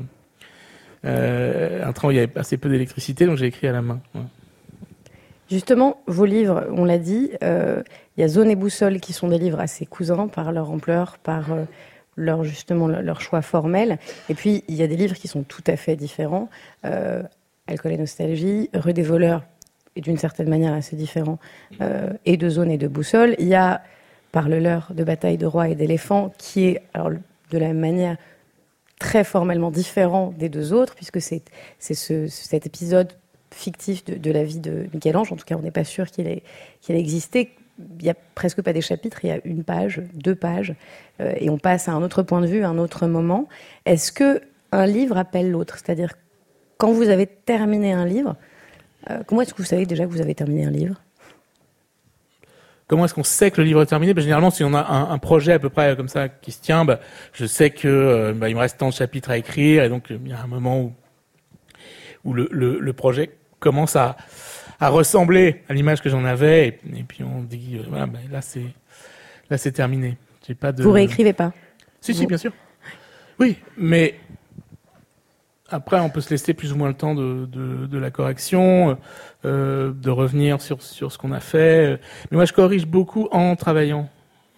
un train où il y avait assez peu d'électricité, donc j'ai écrit à la main. Ouais. Justement, vos livres, on l'a dit, il y a Zone et Boussole qui sont des livres assez cousins par leur ampleur, par leur choix formel. Et puis, il y a des livres qui sont tout à fait différents. Alcool et nostalgie, Rue des voleurs est d'une certaine manière assez différent, et de Zone et de Boussole. Il y a Parle-leur de bataille de rois et d'éléphants, qui est, alors, de la même manière, très formellement différent des deux autres, puisque c'est cet épisode fictif de la vie de Michel-Ange. En tout cas, on n'est pas sûr qu'il ait existé. Il n'y a presque pas des chapitres, il y a 1 page, 2 pages, et on passe à un autre point de vue, à un autre moment. Est-ce qu'un livre appelle l'autre ? C'est-à-dire, quand vous avez terminé un livre, comment est-ce que vous savez déjà que vous avez terminé un livre ? Comment est-ce qu'on sait que le livre est terminé ? Généralement, si on a un projet à peu près comme ça qui se tient, je sais que il me reste tant de chapitres à écrire, et donc il y a un moment où le projet commence à ressembler à l'image que j'en avais, et puis on dit là c'est terminé. J'ai pas de... Vous réécrivez pas ? Si, bien sûr. Oui, mais après on peut se laisser plus ou moins le temps de la correction, de revenir sur ce qu'on a fait. Mais moi je corrige beaucoup en travaillant.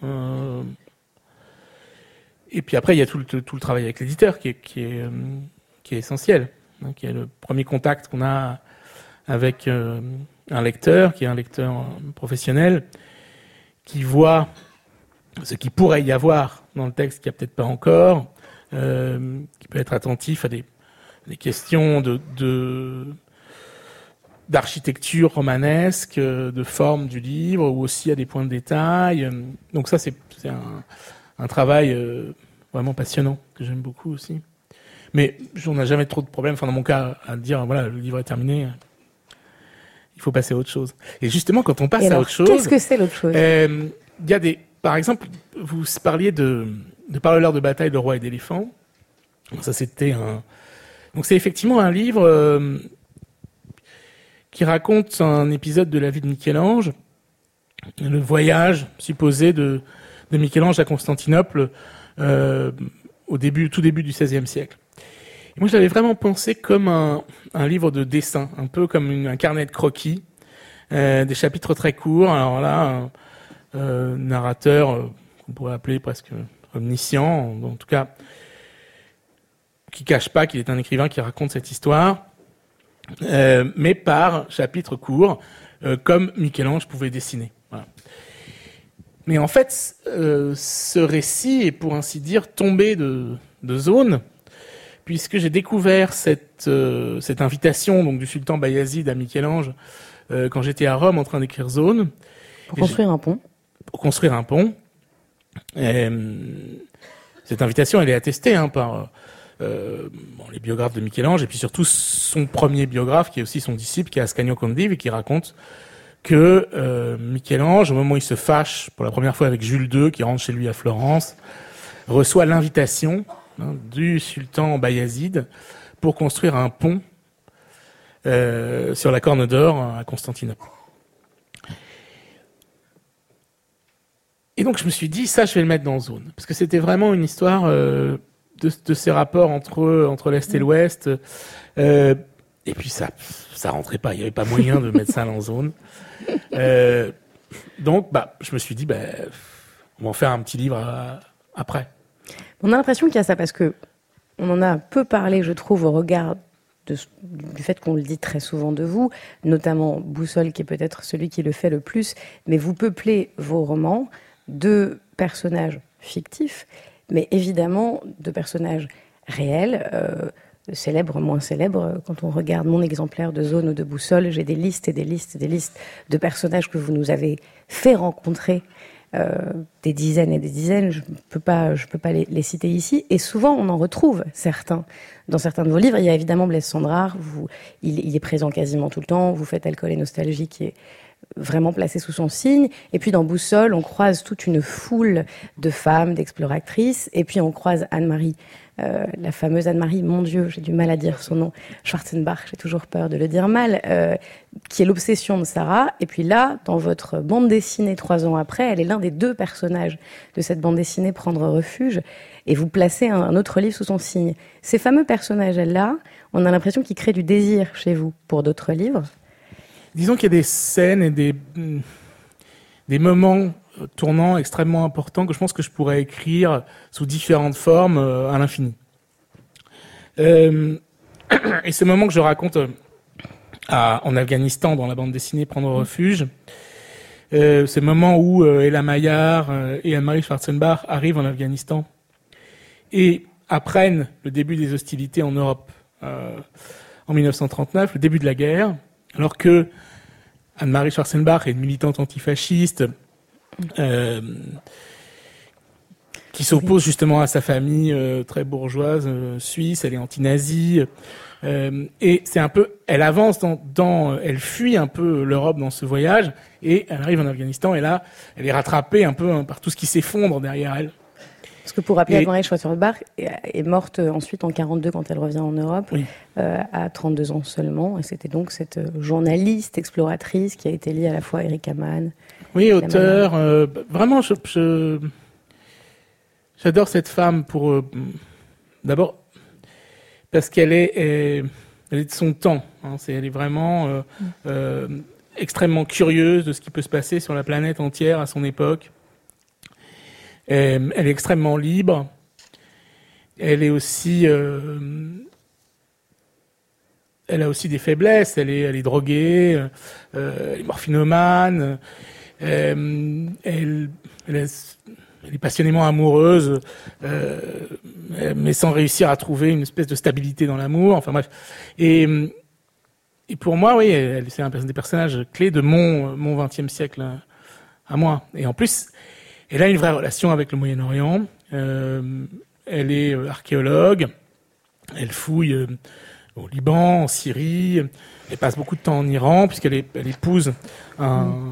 Et puis après il y a tout le travail avec l'éditeur qui est essentiel, hein, qui est le premier contact qu'on a avec un lecteur, qui est un lecteur professionnel, qui voit ce qui pourrait y avoir dans le texte qu'il n'y a peut-être pas encore, qui peut être attentif à des questions d'architecture romanesque, de forme du livre, ou aussi à des points de détail. Donc ça, c'est un travail vraiment passionnant, que j'aime beaucoup aussi. Mais on n'a jamais trop de problèmes, dans mon cas, à dire, voilà, le livre est terminé, il faut passer à autre chose. Et justement, quand on passe à autre chose... Qu'est-ce que c'est l'autre chose ? Il y a par exemple, vous parliez de parleurs de bataille, de rois et d'éléphants. Ça, donc c'est effectivement un livre qui raconte un épisode de la vie de Michel-Ange, le voyage supposé de Michel-Ange à Constantinople tout début du XVIe siècle. Et moi, je l'avais vraiment pensé comme un livre de dessin, un peu comme un carnet de croquis, des chapitres très courts. Alors là, un narrateur qu'on pourrait appeler presque omniscient, en tout cas, qui cache pas qu'il est un écrivain qui raconte cette histoire, mais par chapitres courts, comme Michel-Ange pouvait dessiner. Voilà. Mais en fait, ce récit est, pour ainsi dire, tombé de zone, puisque j'ai découvert cette invitation donc du sultan Bayazid à Michel-Ange quand j'étais à Rome en train d'écrire Zone. Pour construire un pont. Pour construire un pont. Cette invitation, elle est attestée par les biographes de Michel-Ange, et puis surtout son premier biographe, qui est aussi son disciple, qui est Ascanio Condivi, et qui raconte que Michel-Ange, au moment où il se fâche pour la première fois avec Jules II, qui rentre chez lui à Florence, reçoit l'invitation du sultan Bayazid pour construire un pont sur la Corne d'Or à Constantinople. Et donc je me suis dit, ça je vais le mettre dans Zone, parce que c'était vraiment une histoire de ces rapports entre l'Est et l'Ouest, et puis ça rentrait pas, il n'y avait pas moyen de mettre ça dans Zone. Donc je me suis dit, on va en faire un petit livre après. On a l'impression qu'il y a ça, parce que on en a peu parlé, je trouve, au regard du fait qu'on le dit très souvent de vous, notamment Boussole, qui est peut-être celui qui le fait le plus, mais vous peuplez vos romans de personnages fictifs, mais évidemment de personnages réels, célèbres, moins célèbres. Quand on regarde mon exemplaire de Zone ou de Boussole, j'ai des listes et des listes et des listes de personnages que vous nous avez fait rencontrer, des dizaines et des dizaines. Je peux pas les citer ici. Et souvent, on en retrouve certains dans certains de vos livres. Il y a évidemment Blaise Cendrars. Il est présent quasiment tout le temps. Vous faites Alcool et Nostalgie, qui est vraiment placé sous son signe. Et puis dans Boussole, on croise toute une foule de femmes, d'exploratrices. Et puis on croise Anne-Marie, la fameuse Anne-Marie, mon Dieu, j'ai du mal à dire son nom, Schwarzenbach, j'ai toujours peur de le dire mal, qui est l'obsession de Sarah. Et puis là, dans votre bande dessinée 3 ans après, elle est l'un des 2 personnages de cette bande dessinée, Prendre refuge. Et vous placez un autre livre sous son signe. Ces fameux personnages-là, on a l'impression qu'ils créent du désir chez vous pour d'autres livres. Disons qu'il y a des scènes et des moments tournants extrêmement importants que je pense que je pourrais écrire sous différentes formes à l'infini. Et ce moment que je raconte en Afghanistan dans la bande dessinée Prendre refuge, c'est le moment où Ella Maillard et Anne-Marie Schwarzenbach arrivent en Afghanistan et apprennent le début des hostilités en Europe en 1939, le début de la guerre. Alors que Anne-Marie Schwarzenbach est une militante antifasciste qui s'oppose justement à sa famille très bourgeoise suisse, elle est anti-nazie, et c'est un peu, elle avance elle fuit un peu l'Europe dans ce voyage, et elle arrive en Afghanistan, et là, elle est rattrapée un peu par tout ce qui s'effondre derrière elle. Parce que pour rappeler, Anne-Marie Schwarzenbach est morte ensuite en 1942 quand elle revient en Europe, oui. À 32 ans seulement. Et c'était donc cette journaliste, exploratrice qui a été liée à la fois à Erika Mann. Oui, auteur. Vraiment, j'adore cette femme d'abord parce qu'elle est de son temps. Elle est vraiment extrêmement curieuse de ce qui peut se passer sur la planète entière à son époque. Elle est extrêmement libre. Elle est aussi, elle a aussi des faiblesses. Elle est droguée, elle est morphinomane. Elle est passionnément amoureuse, mais sans réussir à trouver une espèce de stabilité dans l'amour. Enfin bref. Et pour moi, oui, c'est un des personnages clés de mon XXe siècle à moi. Et en plus, elle a une vraie relation avec le Moyen-Orient. Elle est archéologue. Elle fouille au Liban, en Syrie. Elle passe beaucoup de temps en Iran puisqu'elle épouse un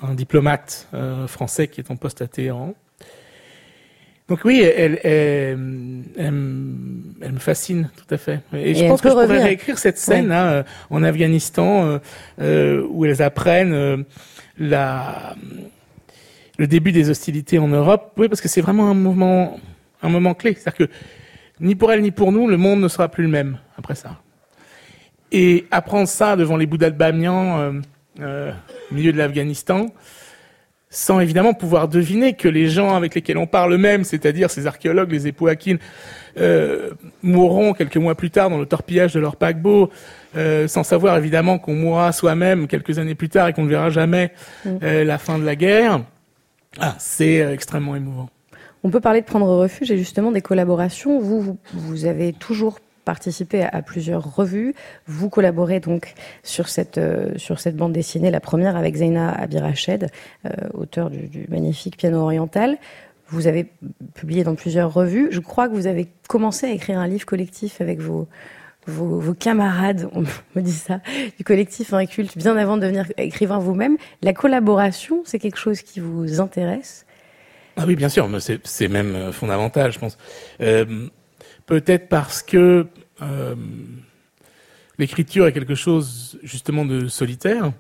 un diplomate français qui est en poste à Téhéran. Donc oui, elle me fascine tout à fait. Et je pense que je pourrais réécrire cette scène là en Afghanistan où elles apprennent le début des hostilités en Europe. Oui, parce que c'est vraiment un moment clé. C'est-à-dire que ni pour elles ni pour nous, le monde ne sera plus le même après ça. Et apprendre ça devant les Bouddhas de Bamiyan, au milieu de l'Afghanistan, sans évidemment pouvoir deviner que les gens avec lesquels on parle eux-mêmes, c'est-à-dire ces archéologues, les Épouakines, mourront quelques mois plus tard dans le torpillage de leur paquebot, sans savoir évidemment qu'on mourra soi-même quelques années plus tard et qu'on ne verra jamais la fin de la guerre. C'est extrêmement émouvant. On peut parler de prendre refuge et justement des collaborations. Vous avez toujours participé à plusieurs revues. Vous collaborez donc sur cette bande dessinée, la première avec Zeina Abirached, auteur du magnifique Piano oriental. Vous avez publié dans plusieurs revues. Je crois que vous avez commencé à écrire un livre collectif avec vos camarades, on me dit ça, du collectif Inculte, bien avant de devenir écrivain vous-même. La collaboration, c'est quelque chose qui vous intéresse ? Ah oui, bien sûr, mais c'est même fondamental, je pense. Peut-être parce que l'écriture est quelque chose justement de solitaire.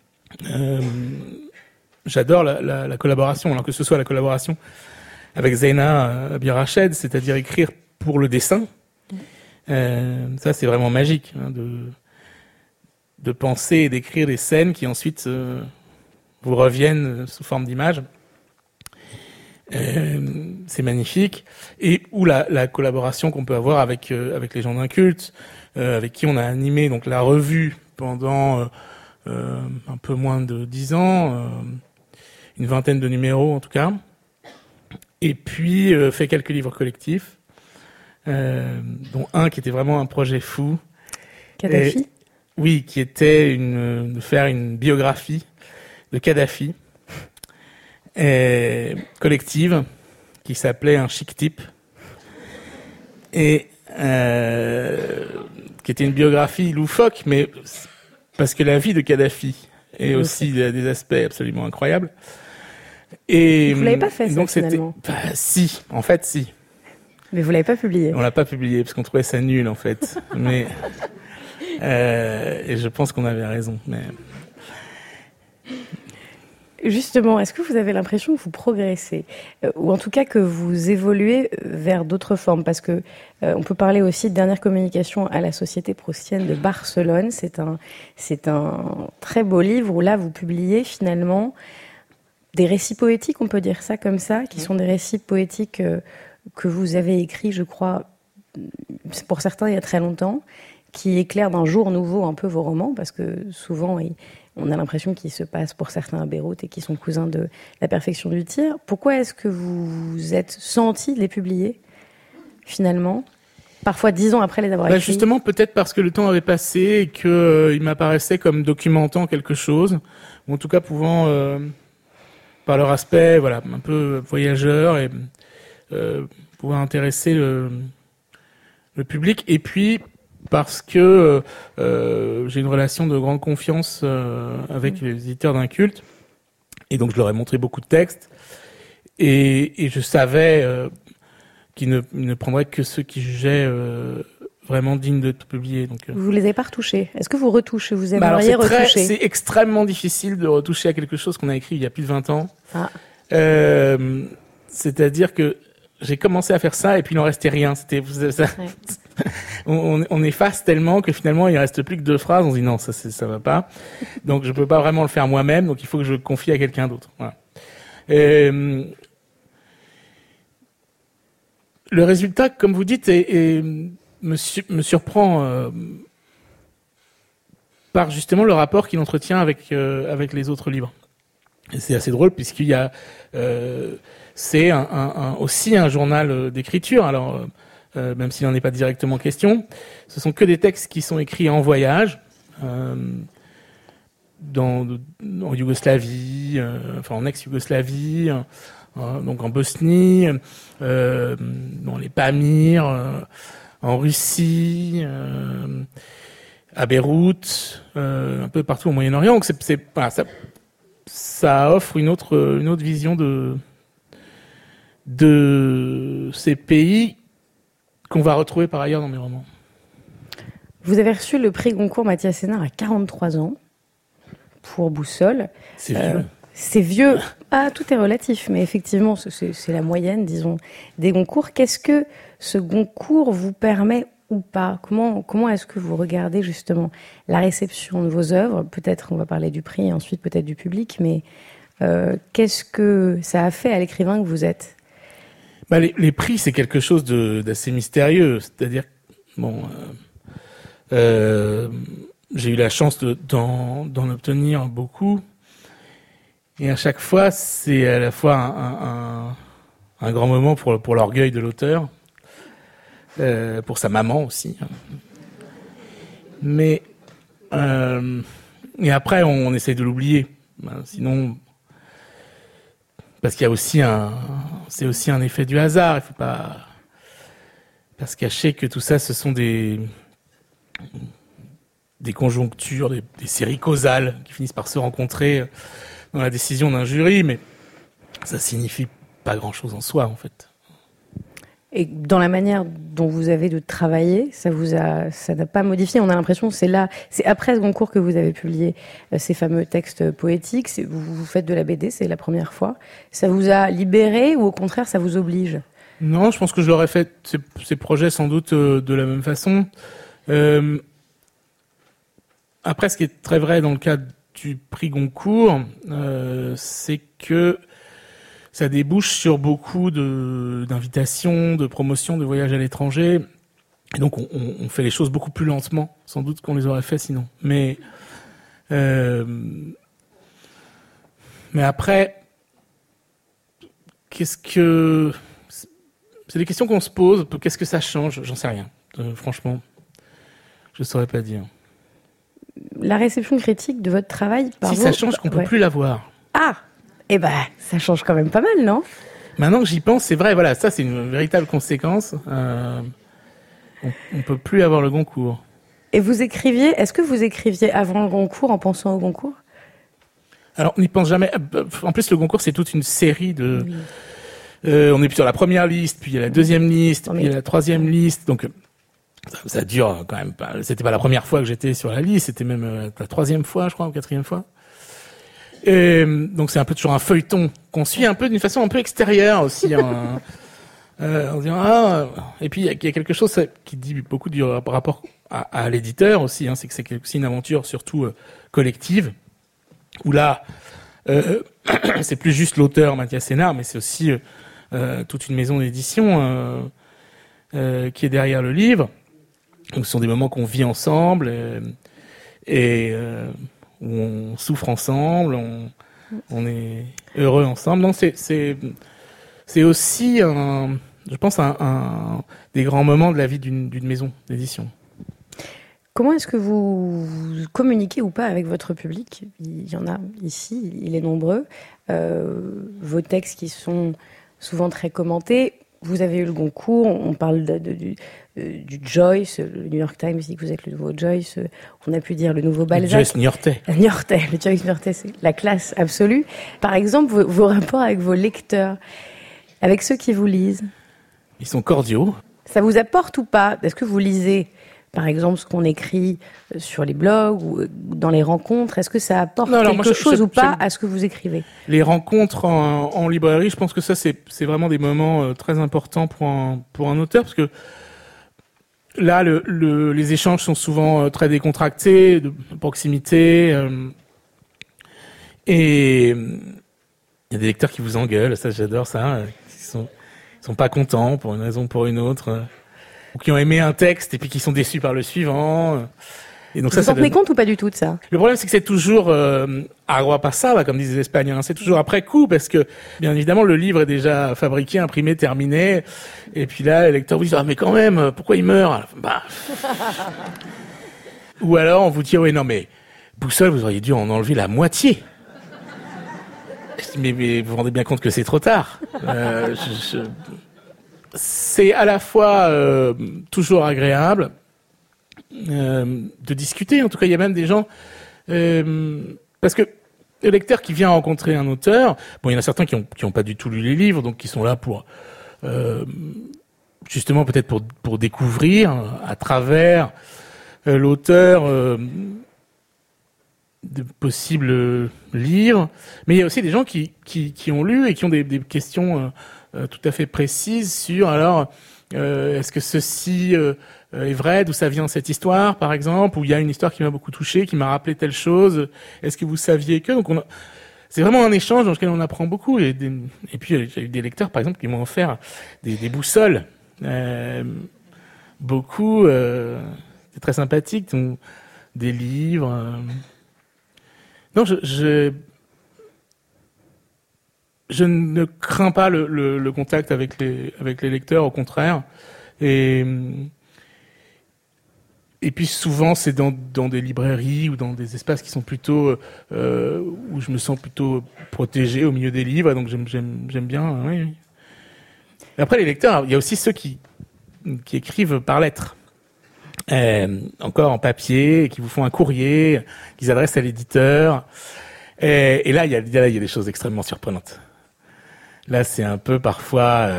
J'adore la collaboration, alors que ce soit la collaboration avec Zeina Abirached, c'est-à-dire écrire pour le dessin. Ça, c'est vraiment magique, de penser et d'écrire des scènes qui ensuite vous reviennent sous forme d'images. C'est magnifique. Et ou la collaboration qu'on peut avoir avec les gens d'Inculte, avec qui on a animé donc la revue pendant un peu moins de 10 ans, une vingtaine de numéros en tout cas, et puis fait quelques livres collectifs, dont un qui était vraiment un projet fou. Kadhafi. Oui, qui était de faire une biographie de Kadhafi. Collective qui s'appelait Un chic type et qui était une biographie loufoque, mais parce que la vie de Kadhafi est aussi des aspects absolument incroyables. Et vous l'avez pas fait, ça, donc finalement. Si, en fait, si. Mais vous l'avez pas publié. On l'a pas publié parce qu'on trouvait ça nul, en fait. Mais et je pense qu'on avait raison. Mais justement, est-ce que vous avez l'impression que vous progressez, ou en tout cas que vous évoluez vers d'autres formes? Parce que on peut parler aussi de Dernière communication à la Société proustienne de Barcelone. C'est un très beau livre où là vous publiez finalement des récits poétiques, on peut dire ça comme ça, qui sont des récits poétiques que vous avez écrits, je crois, pour certains il y a très longtemps, qui éclairent d'un jour nouveau un peu vos romans, parce que souvent on a l'impression qu'ils se passent pour certains à Beyrouth et qu'ils sont cousins de La perfection du tir. Pourquoi est-ce que vous vous êtes senti de les publier, finalement, parfois 10 ans après les avoir écrits? Justement, peut-être parce que le temps avait passé et qu'il m'apparaissait comme documentant quelque chose, ou en tout cas pouvant, par leur aspect, voilà, un peu voyageur, et pouvoir intéresser le public. Et puis parce que j'ai une relation de grande confiance avec les éditeurs d'Inculte, et donc je leur ai montré beaucoup de textes, et je savais qu'ils ne prendraient que ceux qui jugeaient vraiment dignes de tout publier. Donc, vous les avez pas retouchés? Est-ce que vous retouchez? Vous aimeriez retoucher? C'est extrêmement difficile de retoucher à quelque chose qu'on a écrit il y a plus de 20 ans. Ah. C'est-à-dire que j'ai commencé à faire ça et puis il n'en restait rien. On efface tellement que finalement il reste plus que 2 phrases. On se dit non, ça va pas. Donc je peux pas vraiment le faire moi-même. Donc il faut que je le confie à quelqu'un d'autre. Voilà. Le résultat, comme vous dites, me surprend par justement le rapport qu'il entretient avec les autres livres. Et c'est assez drôle puisqu'il y a c'est aussi un journal d'écriture. Alors même s'il n'en est pas directement question, ce sont que des textes qui sont écrits en voyage, en Yougoslavie, enfin en ex-Yougoslavie, donc en Bosnie, dans les Pamirs, en Russie, à Beyrouth, un peu partout au Moyen-Orient. Donc ça offre une autre vision de ces pays qu'on va retrouver par ailleurs dans mes romans. Vous avez reçu le prix Goncourt Mathias Sénard à 43 ans pour Boussole. C'est vieux. C'est vieux. Ah, tout est relatif, mais effectivement, c'est la moyenne, disons, des Goncourt. Qu'est-ce que ce Goncourt vous permet ou pas ? Comment est-ce que vous regardez justement la réception de vos œuvres ? Peut-être on va parler du prix et ensuite peut-être du public, mais qu'est-ce que ça a fait à l'écrivain que vous êtes ? Les prix, c'est quelque chose d'assez mystérieux. C'est-à-dire, j'ai eu la chance d'en obtenir beaucoup. Et à chaque fois, c'est à la fois un grand moment pour l'orgueil de l'auteur, pour sa maman aussi. Mais et après, on essaye de l'oublier. Sinon, parce qu'il y a aussi c'est aussi un effet du hasard. Il faut pas se cacher que tout ça, ce sont des conjonctures, des séries causales qui finissent par se rencontrer dans la décision d'un jury, mais ça signifie pas grand-chose en soi, en fait. Et dans la manière dont vous avez de travailler, ça n'a pas modifié. On a l'impression que c'est après ce Goncourt que vous avez publié ces fameux textes poétiques. Vous faites de la BD, c'est la première fois. Ça vous a libéré ou au contraire, ça vous oblige ? Non, je pense que je l'aurais fait ces projets sans doute de la même façon. Après, ce qui est très vrai dans le cas du prix Goncourt, c'est que ça débouche sur beaucoup d'invitations, de promotions, de voyages à l'étranger. Et donc, on fait les choses beaucoup plus lentement, sans doute qu'on les aurait fait sinon. Mais après, c'est des questions qu'on se pose. Qu'est-ce que ça change ? J'en sais rien. Franchement, je ne saurais pas dire. La réception critique de votre travail par ça change qu'on peut plus la voir. Ah, ça change quand même pas mal, non ? Maintenant que j'y pense, c'est vrai, voilà, ça c'est une véritable conséquence. On peut plus avoir le Goncourt. Et est-ce que vous écriviez avant le Goncourt en pensant au Goncourt ? Alors, on n'y pense jamais. En plus, le Goncourt, c'est toute une série de... Oui. On est sur la première liste, puis il y a la deuxième liste, puis il y a la troisième liste, donc... Ça dure quand même pas. C'était pas la première fois que j'étais sur la liste, c'était même la troisième fois, je crois, ou quatrième fois. Et donc c'est un peu toujours un feuilleton qu'on suit un peu d'une façon un peu extérieure aussi. En disant et puis il y a quelque chose qui dit beaucoup du rapport à l'éditeur aussi. C'est que c'est aussi une aventure surtout collective où là c'est plus juste l'auteur Mathias Sénard, mais c'est aussi toute une maison d'édition qui est derrière le livre. Donc, ce sont des moments qu'on vit ensemble et où on souffre ensemble, on est heureux ensemble. Non, c'est aussi, je pense, un des grands moments de la vie d'une maison d'édition. Comment est-ce que vous communiquez ou pas avec votre public ? Il y en a ici, il est nombreux. Vos textes qui sont souvent très commentés. Vous avez eu le Goncourt, on parle du Joyce, le New York Times dit que vous êtes le nouveau Joyce, on a pu dire le nouveau Balzac. Le Joyce Niortais. Le Joyce Niortais, c'est la classe absolue. Par exemple, vos rapports avec vos lecteurs, avec ceux qui vous lisent. Ils sont cordiaux. Ça vous apporte ou pas ? Est-ce que vous lisez, par exemple, ce qu'on écrit sur les blogs ou dans les rencontres ? Est-ce que ça apporte quelque chose ou pas à ce que vous écrivez ? Les rencontres en librairie, je pense que ça, c'est vraiment des moments très importants pour un auteur, parce que là, les échanges sont souvent très décontractés, de proximité, et il y a des lecteurs qui vous engueulent, ça j'adore ça, qui sont pas contents pour une raison ou pour une autre, ou qui ont aimé un texte et puis qui sont déçus par le suivant. Et donc vous vous en tenez compte ou pas du tout de ça ? Le problème, c'est que c'est toujours agua pasada, comme disent les Espagnols. C'est toujours après coup, parce que, bien évidemment, le livre est déjà fabriqué, imprimé, terminé. Et puis là, les lecteurs vous disent « Ah, mais quand même, pourquoi il meurt ?» Ou alors, on vous dit « Oui, non, mais Boussole, vous auriez dû en enlever la moitié. » Mais vous vous rendez bien compte que c'est trop tard. C'est à la fois toujours agréable de discuter. En tout cas, il y a même des gens... parce que le lecteur qui vient rencontrer un auteur, bon, il y en a certains qui ont pas du tout lu les livres, donc qui sont là pour justement peut-être pour découvrir à travers l'auteur de possibles livres, mais il y a aussi des gens qui ont lu et qui ont des questions tout à fait précises sur alors est-ce que ceci est vrai, d'où ça vient cette histoire par exemple, ou il y a une histoire qui m'a beaucoup touché, qui m'a rappelé telle chose, est-ce que vous saviez que, donc c'est vraiment un échange dans lequel on apprend beaucoup, et puis j'ai eu des lecteurs par exemple qui m'ont offert des boussoles, beaucoup, c'est très sympathique, donc, des livres. Non, je ne crains pas le contact avec les lecteurs, au contraire. Et puis souvent, c'est dans des librairies ou dans des espaces qui sont plutôt où je me sens plutôt protégé au milieu des livres. Donc j'aime bien. Oui. Et après, les lecteurs, il y a aussi ceux qui écrivent par lettres. Encore en papier, qui vous font un courrier, qu'ils adressent à l'éditeur. Et là, il y a des choses extrêmement surprenantes. Là, c'est un peu parfois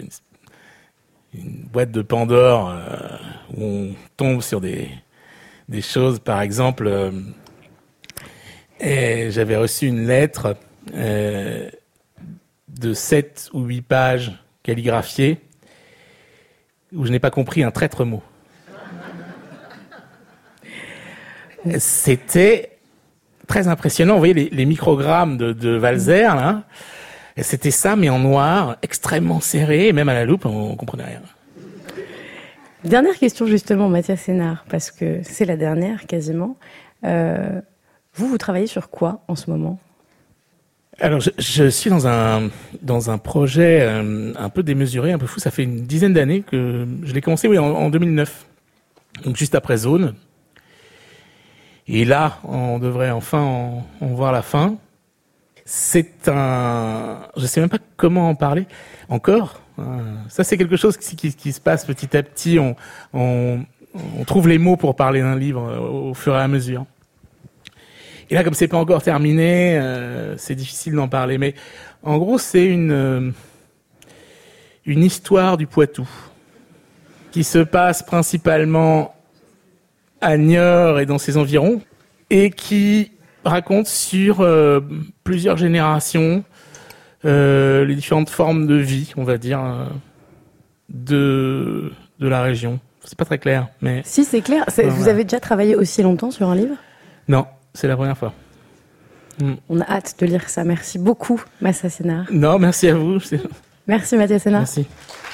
une boîte de Pandore où on tombe sur des choses. Par exemple, j'avais reçu une lettre de 7 ou 8 pages calligraphiées où je n'ai pas compris un traître mot. C'était très impressionnant. Vous voyez les microgrammes de Walser, là. Et c'était ça, mais en noir, extrêmement serré, et même à la loupe, on comprenait rien. Dernière question, justement, Mathias Sénart, parce que c'est la dernière, quasiment. Vous travaillez sur quoi, en ce moment ? Alors, je suis dans un projet un peu démesuré, un peu fou. Ça fait une dizaine d'années que je l'ai commencé, oui, en 2009. Donc, juste après Zone. Et là, on devrait enfin en voir la fin. Je sais même pas comment en parler encore. Ça, c'est quelque chose qui se passe petit à petit. On trouve les mots pour parler d'un livre au fur et à mesure. Et là, comme c'est pas encore terminé, c'est difficile d'en parler. Mais en gros, c'est une histoire du Poitou qui se passe principalement à Niort et dans ses environs, et qui raconte sur plusieurs générations les différentes formes de vie, on va dire, de la région. C'est pas très clair, mais... Si, c'est clair. Vous avez déjà travaillé aussi longtemps sur un livre ? Non, c'est la première fois. On a hâte de lire ça. Merci beaucoup, Mathias Sénart. Non, merci à vous. Merci, Mathias Sénart. Merci.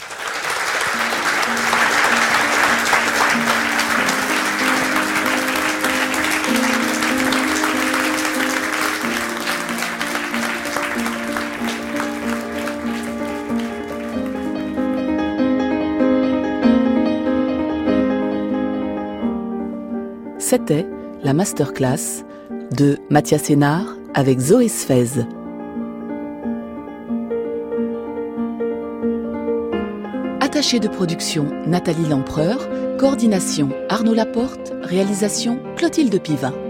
C'était la masterclass de Mathias Sénart avec Zoé Sfez. Attachée de production Nathalie Lempereur, coordination Arnaud Laporte, réalisation Clotilde Pivin.